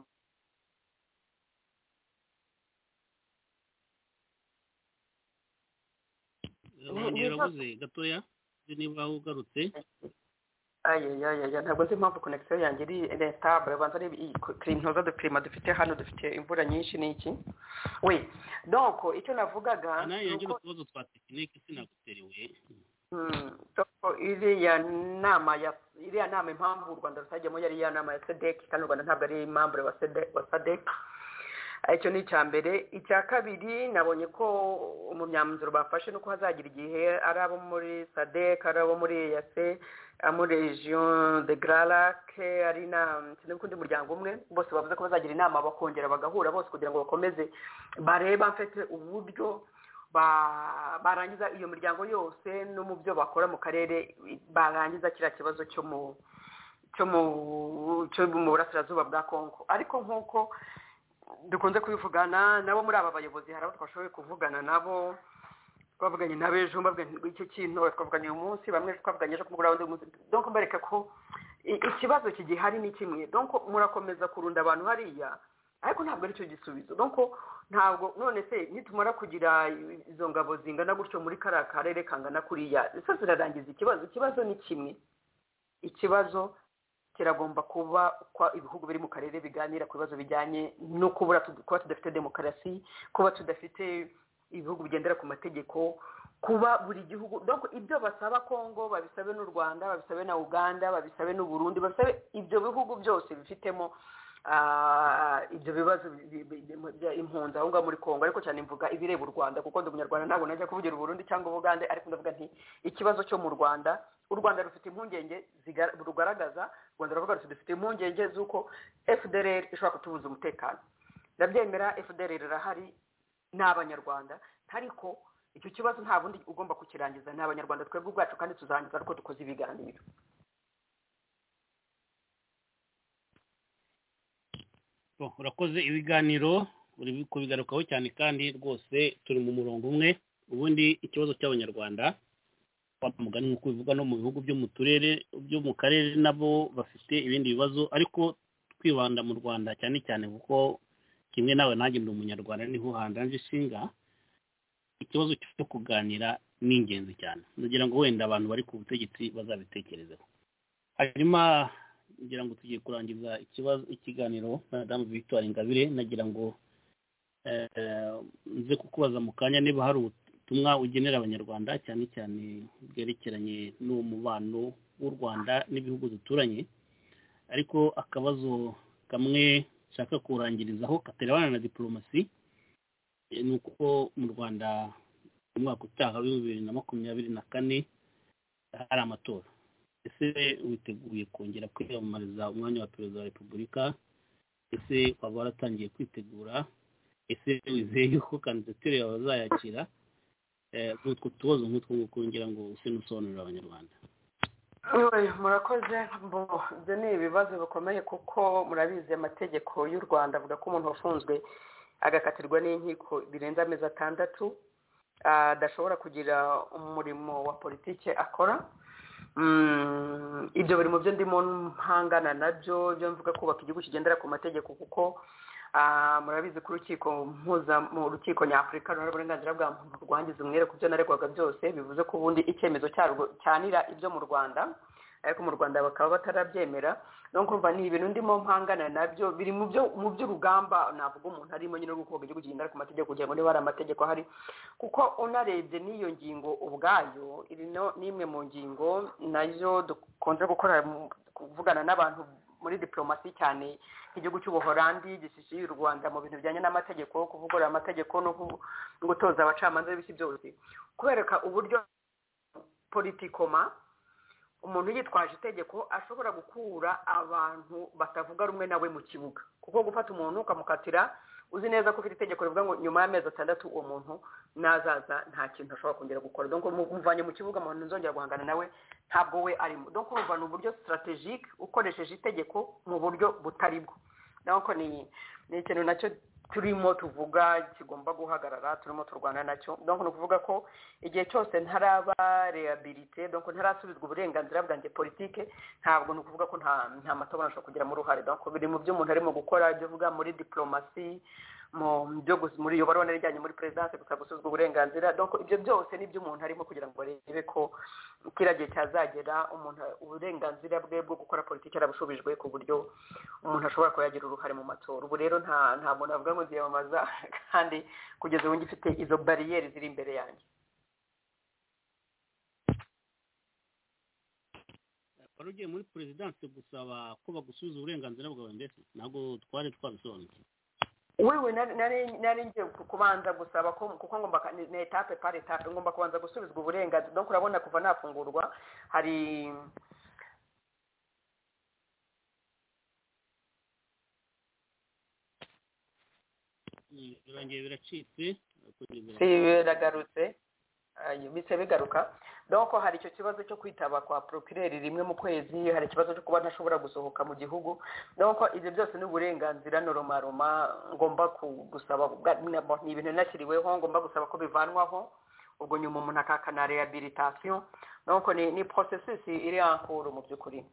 Nirabuze gatoya niba ugarutse aye aye aye ntabwo nzi impamvu connection yanjye iri retable banza ari intoza de prima dufite hano dufite imvura nyinshi n'iki we donc icyo navugaga nayo ngira utubazo twa technique sinaguterewe mm so iriya nama ya iriya nama impamvu u Rwanda rutajyemo yari ya nama ya S A D C kandi u Rwanda ntabwo ari membre wa S A D C icyo ni cyambere icya kabiri nabonye ko umumyanzuro bafashe nuko hazagira igihe ari abo muri S A D C ari abo muri E A C muri region de Grand Lac ari na n'ukundi muryango umwe bose bavuze ko bazagira inama bakongera bagahura bose kugira ngo bakomeze bareba mfite uburyo barangiza iyo miryango yose no mu byo bakora mu karere barangiza kira kibazo cyo mu cyo mu cyo mu burasirazuba bwa Kongo. Ariko nk'uko dukunze kubivugana nabo muri aba bayobozi hari abo twashoboye kuvugana nabo, twavuganye n'abejo mbabwira icyo kintu, twavuganye uyu munsi, bamwe twavuganye ejo ku mugoroba wundi munsi. Donc mbereka ko ikibazo kigihari ni kimwe. Donc murakomeza kurunda abantu hariya, ariko ntabwo ari cyo gisubizo. Donc ntabwo none se nitumara kugira izo ngabo zingana gutyo muri kara karere kangana kuriya, ese zirarangiza ikibazo? Ikibazo ni kimwe. Ikibazo kiragomba kuba kwa ibihugu biri mu karere biganira ku bibazo bijyanye no kubura kuba tudafite demokarasi, kuba tudafite ibihugu bigendera ku mategeko, kuba buri gihugu. Donc ibyo basaba Kongo babisabe n'u Rwanda, babisabe na Uganda, babisabe n'u Burundi, babisabe ibyo bihugu byose bifitemo ibyo bibazo impunzi aho ngaho muri Kongo. Ariko cyane mvuga ibireba u Rwanda kuko ndi umunyarwanda, ntabwo najya kuvugira u Burundi cyangwa Uganda. Ariko ndavuga nti ikibazo cyo mu Rwanda, u Rwanda rufite impungenge rugaragaza, u Rwanda ruvuga ruti dufite impungenge z'uko F D L R ishobora kutubuza umutekano. Ndabyemera, F D L R irahari n'abanyarwanda, ariko icyo kibazo nta bundi ugomba kukirangiza n'abanyarwanda twebwe ubwacu, kandi tuzarangiza ariko dukoze ibiganiro. Urakoze. Ibiganiro uri kubigarukaho cyane kandi rwose turi mu murongo umwe. Ubundi ikibazo cy'abanyarwanda mugani nk'uko bivuga no mu bihugu byo mu turere byo mu karere nabo bafite ibindi bibazo, ariko twibanda mu Rwanda cyane cyane kuko kimwe nawe nanjye ndi umunyarwanda niho handanje ishinga. Ikibazo cyo kuganira ni ingenzi cyane, ndagira ngo wenda abantu bari ku butegetsi bazabitekerezeho. Hanyuma ngira ngo tugiye kurangiza ikibazo ikiganiro na Madame Victoire Ingabire. Nagira ngo nze kukubaza mu kanya niba hari ubutumwa ugenera abanyarwanda cyane cyane bwerekeranye n'uwo mubano w'u Rwanda n'ibihugu duturanye. Ariko akabazo kamwe nshaka kurangirizaho katerebana na diplomasi ni uko mu Rwanda mu mwaka utaha wa bibiri na makumyabiri na kane hari amatora. Ese witeguye kongera kwiyamamariza umwanya wa perezida wa Repubulika? Ese waba waratangiye kwitegura? Ese wizeye yuko kandidatire yawe bazayakira? N'utwo tubazo nk'utwo kongera ngo use n'usobanurira abanyarwanda. Murakoze. Ibyo ni ibibazo bikomeye kuko murabizi amategeko y'u Rwanda avuga ko umuntu wafunzwe agakatirwa n'inkiko birenze amezi atandatu adashobora kugira umurimo wa politike akora. Ibyo biri mu byo ndimo mpangana nabyo, byo mvuga kubaka igihugu kigendera ku mategeko, kuko murabizi ko urukiko mpuza mu rukiko nyafurika n'uburenganzira bwa muntu rwangiza umwere ku byo naregwaga byose, bivuze ko ubundi icyemezo cyarwo cyanira ibyo mu Rwanda, ariko mu Rwanda bakaba batarabyemera. No kumva ni ibintu ndimo mpangana nabyo, biri mu byo mu by'urugamba navuga umuntu arimo nyine rwo kubaka igihugu kigendera ku mategeko kugira ngo niba ari amategeko ahari. Kuko unarebye n'iyo ngingo ubwayo iri no nimwe mu ngingo nayo dukunze gukora kuvugana n'abantu muri diplomasi cyane igihugu cy'Ubuholandi gishishiye u Rwanda mu bintu bijyanye n'amategeko, kuvugurura amategeko no gutoza abacamanza b'isi byose, kubereka uburyo politikoma umuntu yitwaje itegeko ashobora gukura abantu batavuga rumwe nawe mu kibuga. Kuko gufata umuntu ukamukatira uzi neza ko ufite itegeko rivuga ngo nyuma y'amezi atandatu uwo muntu nazaza nta kintu ashobora kongera gukora, donc muvanye mu kibuga umuntu nzongera guhangana nawe ntabwo we arimo. Donc urumva ni uburyo strategique ukoresheje itegeko mu buryo butari bwo. Donc ni ni ikintu nacyo turimo tuvuga kigomba guhagarara, turimo turwana nacyo. Donc no kuvuga ko igihe cyose ntaraba rehabilité, donc ntarasubizwa uburenganzira bwanjye politique, ntabwo no kuvuga ko nta nta matora ashobora kugira mu ruhare. Donc biri mu byo umuntu arimo gukora, byo vuga muri diplomasi, mu byo muri yo barona rijyanye muri presidence gusa gusuzwa uburenganzira. Donc ibyo byose ni byo umuntu arimo kugira ngo arebe ko kiragiye cyazagera umuntu uburenganzira bwe bwo gukora politiki arabushubijwe ku buryo umuntu ashobora kuyagira uruhare mu matora. Ubu rero nta nta muntu avuga ngo ziyamamaza kandi kugeza ubu ngifite izo barriere ziri imbere yanjye. Barugiye muri presidence gusaba ko bagusubiza uburenganzira bwawe, ndetse ntabwo twari twabisobanukiwe. Wewe nari nari ngiye kubanza gusaba ko kuko ngomba na etape par etape ngomba kubanza gusubizwa uburenganzira. Donc urabona kuva nafungurwa hari birangije biracitse biragarutse bise bigaruka. donc hari icyo kibazo cyo kwitaba kwa procureur rimwe mu kwezi, hari ikibazo cyo kuba ntashobora gusohoka mu gihugu, donc ibyo byose ni uburenganzira noroma ngomba gusaba, ni ibintu nashyiriweho ngomba gusaba ko bivanwaho, ubwo nyuma umuntu akakana rehabilitation, donc ni ni processus iri en cours mu by'ukuri.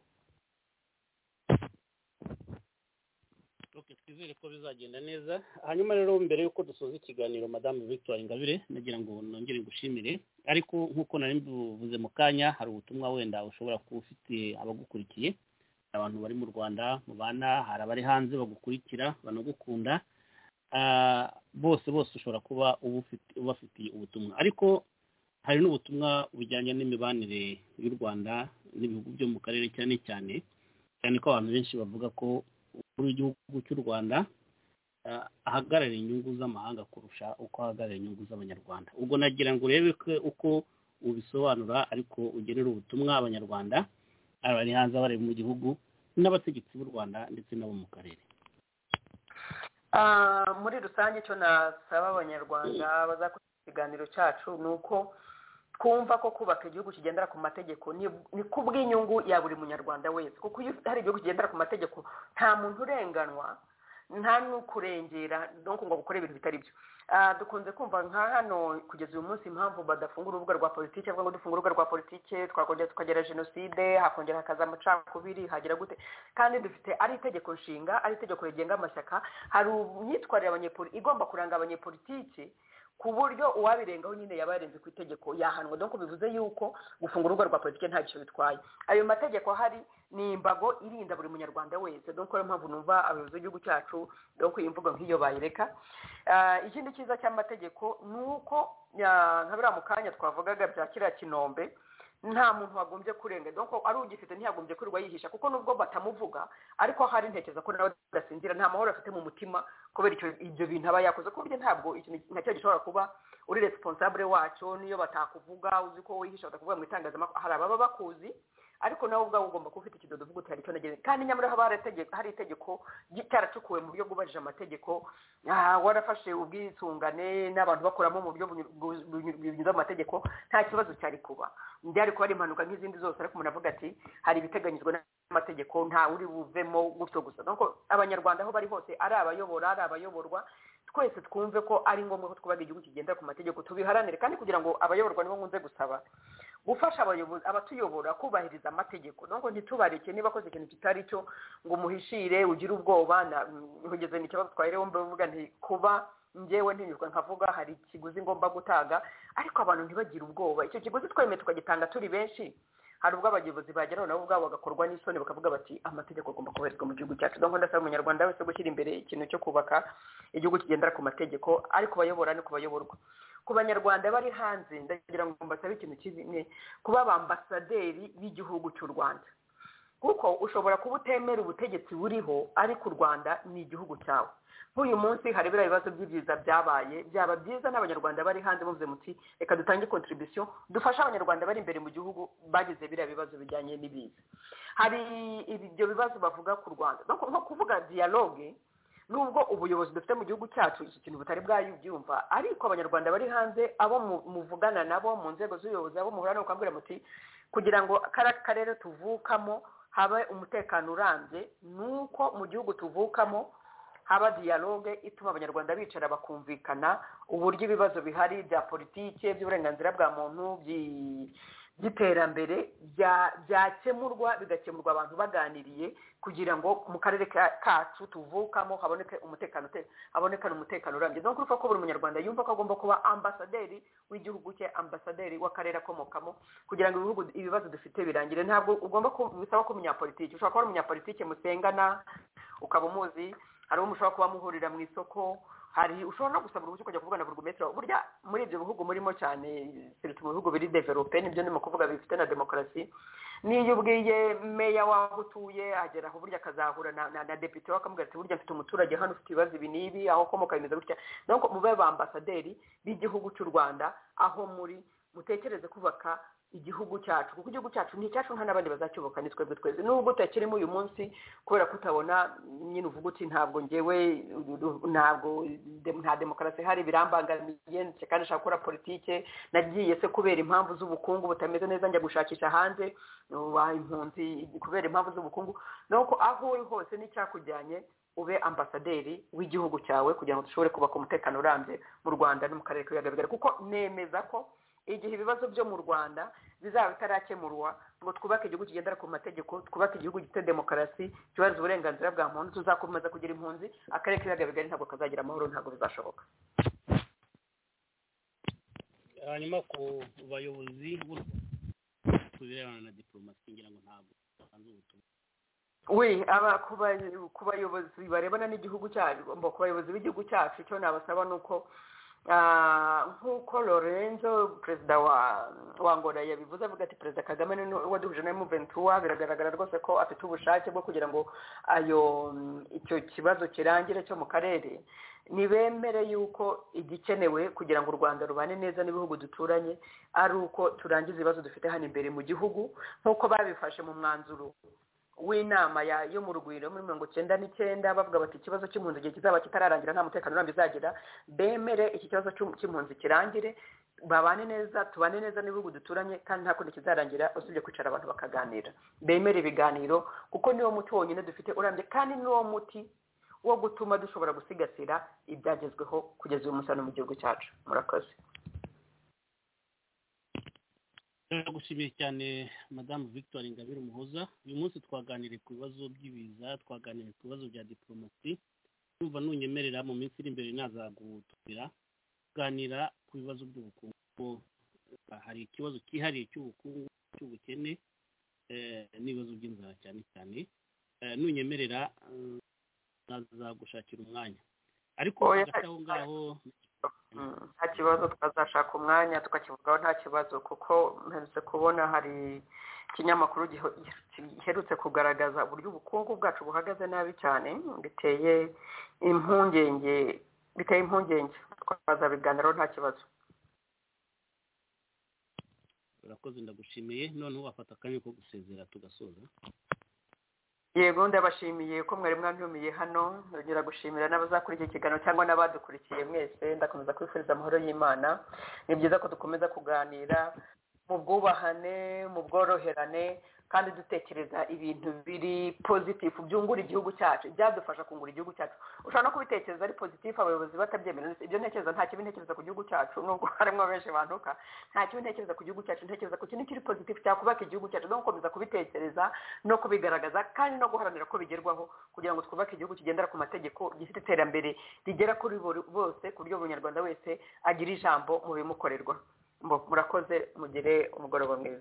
Okay, twizere ko bizagenda neza. Hanyuma rero mbere yuko dusoza ikiganiro Madame Victoire Ingabire, nagira ngo nongere gushimire, ariko nkuko nari mvuze mu kanya hari ubutumwa wenda ushobora kuba ufite abagukurikiye, abantu bari mu Rwanda mu bana, hari abari hanze bagukurikira banagukunda, ah bose bose ushobora kuba ubufite ubafitiye ubutumwa, ariko hari n'ubutumwa bujyanye n'imibanire y'u Rwanda n'ibihugu byo mu karere cyane cyane cyane ko abantu benshi bavuga ko kuri igihugu cy'u Rwanda ahagarara inyungu z'amahanga kurusha uko ahagarara inyungu z'abanyarwanda. Ubwo nagira ngo urebe uko ubisobanura, ariko ugerera ubutumwa abanyarwanda abari hanze bari mu gihugu n'abategetsi b'u Rwanda ndetse n'abo mu karere. Ah muri rusange cyo nasaba abanyarwanda bazakurikira ikiganiro cyacu nuko kumva ko kubaka igihugu kigendera ku mategeko ni kubw'inyungu ya buri munyarwanda wese, kuko iyo hari igihugu kigendera ku mategeko nta muntu urenganwa, nta n'ukurengera, donc ngo gukora ibintu bitari byo. Ah dukunze kumva nka hano kugeza uyu munsi impamvu badafungura urubuga rwa politike, avuga ngo dufungura urubuga rwa politike twakongera tukagera genocide, hakongera hakaza amacakubiri, hagira gute, kandi dufite ari itegeko nshinga, ari itegeko rigenga amashyaka, hari imyitwarire abanyepolitiki igomba kuranga abanyepolitiki ku buryo uwabirengaho nyine yabarenze ku itegeko yahanwa. Donc bivuze yuko gufungura urubuga rwa politike nta cyo bitwaye. Ayo mategeko hari ni imbago irinda buri munyarwanda wese, donc rero mpamvu numva abayobozi b'igihugu cyacu donc imvugo nk'iyo bayireka. Uh, ikindi cyiza cy'amategeko nuko nka bira mu kanya twavugaga bya kira Kinombe, nta muntu wagombye kurenga, donc ari ugifite ntiyagombye kurirwa yihisha, kuko nubwo batamuvuga ariko hari ntekeza ko nawe dasinzira nta mahoro afite mu mutima kubera icyo ibyo bintu aba yakoze, ko buryo ntabwo ikintu nacyo gishobora kuba uri responsable wacu niyo batakuvuga, uzi ko wihisha batakuvuga mu itangazamakuru, hari ababa bakuzi ariko nawe ubwawe ugomba kufite ikidodo uvuga uti hari icyo nageze, kandi nyamara haba hari itegeko hari itegeko cyaracukuwe mu buryo bwubahirije amategeko, ah warafashe ubwisungane n'abantu bakoramo mu buryo bunyuze amategeko, nta kibazo cyari kuba ndari kuba ari impanuka nk'izindi zose, ariko umuntu avuga ati hari ibiteganyijwe n'amategeko nta uri buvemo gutyo gusa. Donc abanyarwanda aho bari hose, ari abayobora ari abayoborwa, twese twumve ko ari ngombwa ko twubaga igihugu kigendera ku mategeko, tubiharanire, kandi kugira ngo abayoborwa nibo nkunze gusaba gufasha abayobozi abatuyobora kubahiriza amategeko, donc ntitubareke niba koze ikintu kitari cyo ngo muhishire ugire ubwoba. Nkugeze ni kibazo twayireho mvuga nti kuba ngewe ntinyurwa nkavuga hari ikiguzi ngomba gutaga, ariko abantu ntibagira ubwoba, icyo kiguzi twemeye tukagitanga turi benshi, hari ubwo abayobozi bageraho nabo ubwabo bagakorwa n'isoni bakavuga bati amategeko agomba kubahirizwa mu gihugu cyacu. Donc ndasaba umunyarwanda wese gushyira imbere ikintu cyo kubaka igihugu kigendera ku mategeko, ariko bayobora no kubayoborwa. Ku banyarwanda bari hanze ndagira ngo mbasabe ikintu kimwe, kuba abambasaderi b'igihugu cy'u Rwanda, kuko ushobora kuba utemera ubutegetsi buriho ariko u Rwanda ni igihugu cyawe. Nk'uyu munsi hari biriya bibazo by'ibyiza byabaye, byaba byiza n'abanyarwanda bari hanze muvuze muti reka dutange contribution dufasha abanyarwanda bari imbere mu gihugu bagize biriya bibazo bijyanye n'ibiza. Hari ibyo bibazo bavuga ku Rwanda, nko kuvuga dialogue, nubwo ubuyobozi dufite mu gihugu cyacu iki kintu butari bwayubyumva, ariko abanyarwanda bari hanze abo muvugana nabo mu nzego z'ubuyobozi, abo muhura no kwambira muti kugira ngo karere tuvukamo habe umutekano urambye, nuko mu gihugu tuvukamo haba dialogue ituma abanyarwanda bicara bakumvikana uburyo ibibazo bihari bya politike, by'uburenganzira bwa muntu, by'iterambere byakemurwa, bigakemurwa abantu baganiriye, kugira ngo mu karere kacu tuvukamo haboneke umutekano habonekane umutekano urambye. Donc urufa ko buri munyarwanda yumva ko agomba kuba ambasaderi w'igihugu cye, ambasaderi w'akarere akomokamo, kugira ngo ibihugu ibibazo dufite birangire. Ntabwo ugomba kubisaba ko umunyapolitiki, ushobora kuba umunyapolitiki musengana ukaba umuzi, hari uwo mushobora kuba muhurira mu isoko, hari ushobora no gusaba uruhushya kujya kuvugana burugumesitiri. Burya muri ibyo bihugu murimo cyane sirtu mu bihugu biri develope, nibyo ndimo kuvuga bifite na demokarasi, niyo ubwiye meya waho utuye agera aho burya akazahura na, na, na deputy wakamubwira ati burya mfite umuturage hano ufite ibibazo ibi n'ibi, aho komoka bimeze gutya. Donc mube ba ambasaderi b'igihugu cy'u Rwanda aho muri mutekereze kubaka igihugu cyacu kuko igihugu cyacu ni icyacu nta n'abandi bazacyubaka ni twebwe twese nubwo utakirimo uyu munsi kubera ko utabona nyine uvuga uti ntabwo ngewe ntabwo nta demokarasi ihari birambangamiye kandi nshaka gukora politike nagiye se kubera impamvu z'ubukungu butameze neza njya gushakisha hanze impunzi kubera impamvu z'ubukungu nuko aho uri hose n'icyakujyanye ube ambasaderi w'igihugu cyawe kugira ngo dushobore kubaka umutekano urambye mu Rwanda no mu karere k'ibiyaga bigari kuko nemeza ko igihe ibibazo byo mu Rwanda bizaba bitarakemurwa ngo twubake igihugu kigendera ku mategeko twubake igihugu gifite demokarasi kibaza uburenganzira bwa muntu tuzakomeza kugira impunzi akarere k'ibiyaga bigari ntabwo kazagira amahoro ntabwo bizashoboka. Hanyuma ku bayobozi ku birebana na diplomasi ngira ngo ntabwo batanze ubutumwa. we aba ku bayobozi barebana n'igihugu cyacu ku bayobozi b'igihugu cyacu icyo nabasaba ni uko nk'uko Lorenzo perezida wa wa Angola yabivuze avuga ati perezida Kagame ni waduhuje na M ventura biragaragara rwose ko afite ubushake bwo kugira ngo ayo icyo kibazo kirangire cyo mu karere nibemere yuko igikenewe kugira ngo u Rwanda rubane neza n'ibihugu duturanye ari uko turangiza ibibazo dufite hano imbere mu gihugu nk'uko babifashe mu mwanzuro w'inama yo mu Rugwiro muri mirongo icyenda n'icyenda bavuga bati ikibazo cy'impunzi igihe kizaba kitararangira nta mutekano urambye izagira bemere iki kibazo cy'impunzi kirangire babane neza tubane neza n'ibihugu duturanye kandi nta kundi kizarangira usibye kwicara abantu bakaganira bemere ibiganiro kuko niwo muti wonyine dufite urambye kandi niwo muti wo gutuma dushobora gusigasira ibyagezweho kugeza uyu munsi mu gihugu cyacu. Murakoze. Ndagushimiye cyane Madame Victoire Ingabire Umuhoza. Uyu munsi twaganiriye ku bibazo by'ibiza twaganiriye ku bibazo bya diplomasi numva nunyemerera mu minsi iri imbere nazagutumira kuganira ku bibazo by'ubukungu hari ikibazo cyihariye cy'ubukungu cy'ubukene n'ibibazo by'inzara cyane cyane nunyemerera nazagushakira umwanya ariko aho ngaho nta kibazo twazashaka umwanya tukakivugaho nta kibazo kuko mperutse kubona hari ikinyamakuru giherutse kugaragaza uburyo ubukungu bwacu buhagaze nabi cyane biteye impungenge biteye impungenge twazabiganiraho nta kibazo. urakoze ndagushimiye noneho wafata akanya ko gusezera tugasoza. Yego ndabashimiye ko mwari mwantumiye hano nongera gushimira n'abazakurikiye ikiganiro cyangwa n'abadukurikiye mwese ndakomeza kwifuriza amahoro y'Imana. Ni byiza ko dukomeza kuganira mu bwubahane mu bworoherane kandi dutekereza ibintu biri positive byungura igihugu cyacu byadufasha kungura igihugu cyacu ushobora no kubitekereza ari positive abayobozi batabyemera ibyo ntekereza nta kibi ntekereza ku gihugu cyacu nubwo harimo benshi bantuka nta kibi ntekereza ku gihugu cyacu ntekereza ku kintu kiri positive cyakubaka igihugu cyacu no gukomeza kubitekereza no kubigaragaza kandi no guharanira ko bigerwaho kugira ngo twubake igihugu kigendera ku mategeko gifite iterambere rigera kuri bose ku buryo umunyarwanda wese agira ijambo mu bimukorerwa. Murakoze mugire umugoroba mwiza.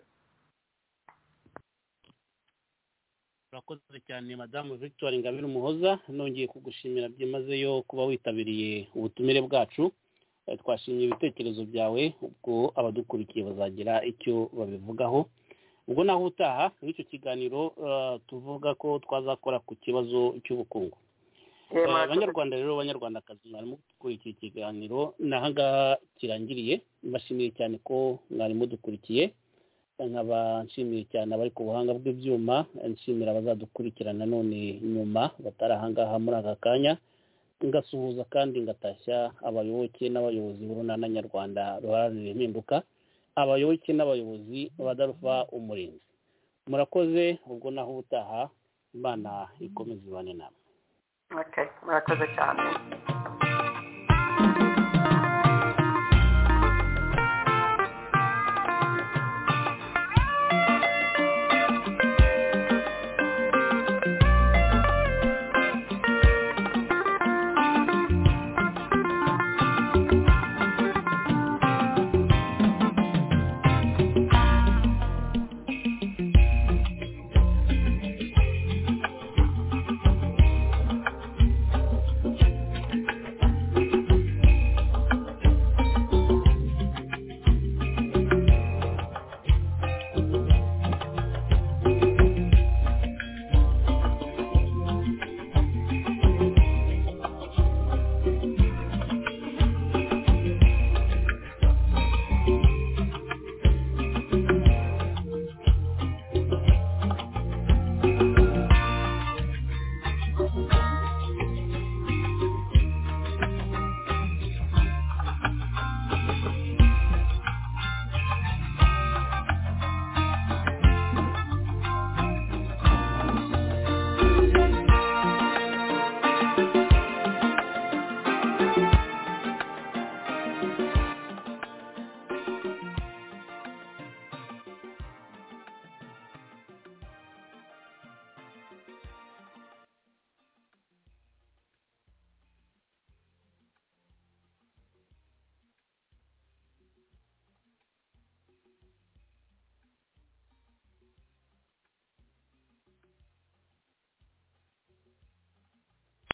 Urakoze cyane Madame Victoire Ingabire Umuhoza nongeye kugushimira byimazeyo kuba witabiriye ubutumire bwacu twashimye ibitekerezo byawe ubwo abadukurikiye bazagira icyo babivugaho ubwo naho utaha n'icyo kiganiro tuvuga ko twazakora ku kibazo cy'ubukungu. Abanyarwanda rero abanyarwandakazi mwarimo gukurikiye ikiganiro nahangaha kirangiriye mbashimiye cyane ko mwarimo dukurikiye nkaba nshimiye cyane abari ku buhanga bw'ibyuma nshimira abazadukurikirana none nyuma batarahangaha muri aka kanya ngasuhuza kandi ngatashya abayoboke n'abayobozi b'urunana nyarwanda ruharanira impinduka abayoboke n'abayobozi badarufa umurinzi. Murakoze ubwo naho utaha Imana ikomeze ibane namwe. Okay, murakoze cyane.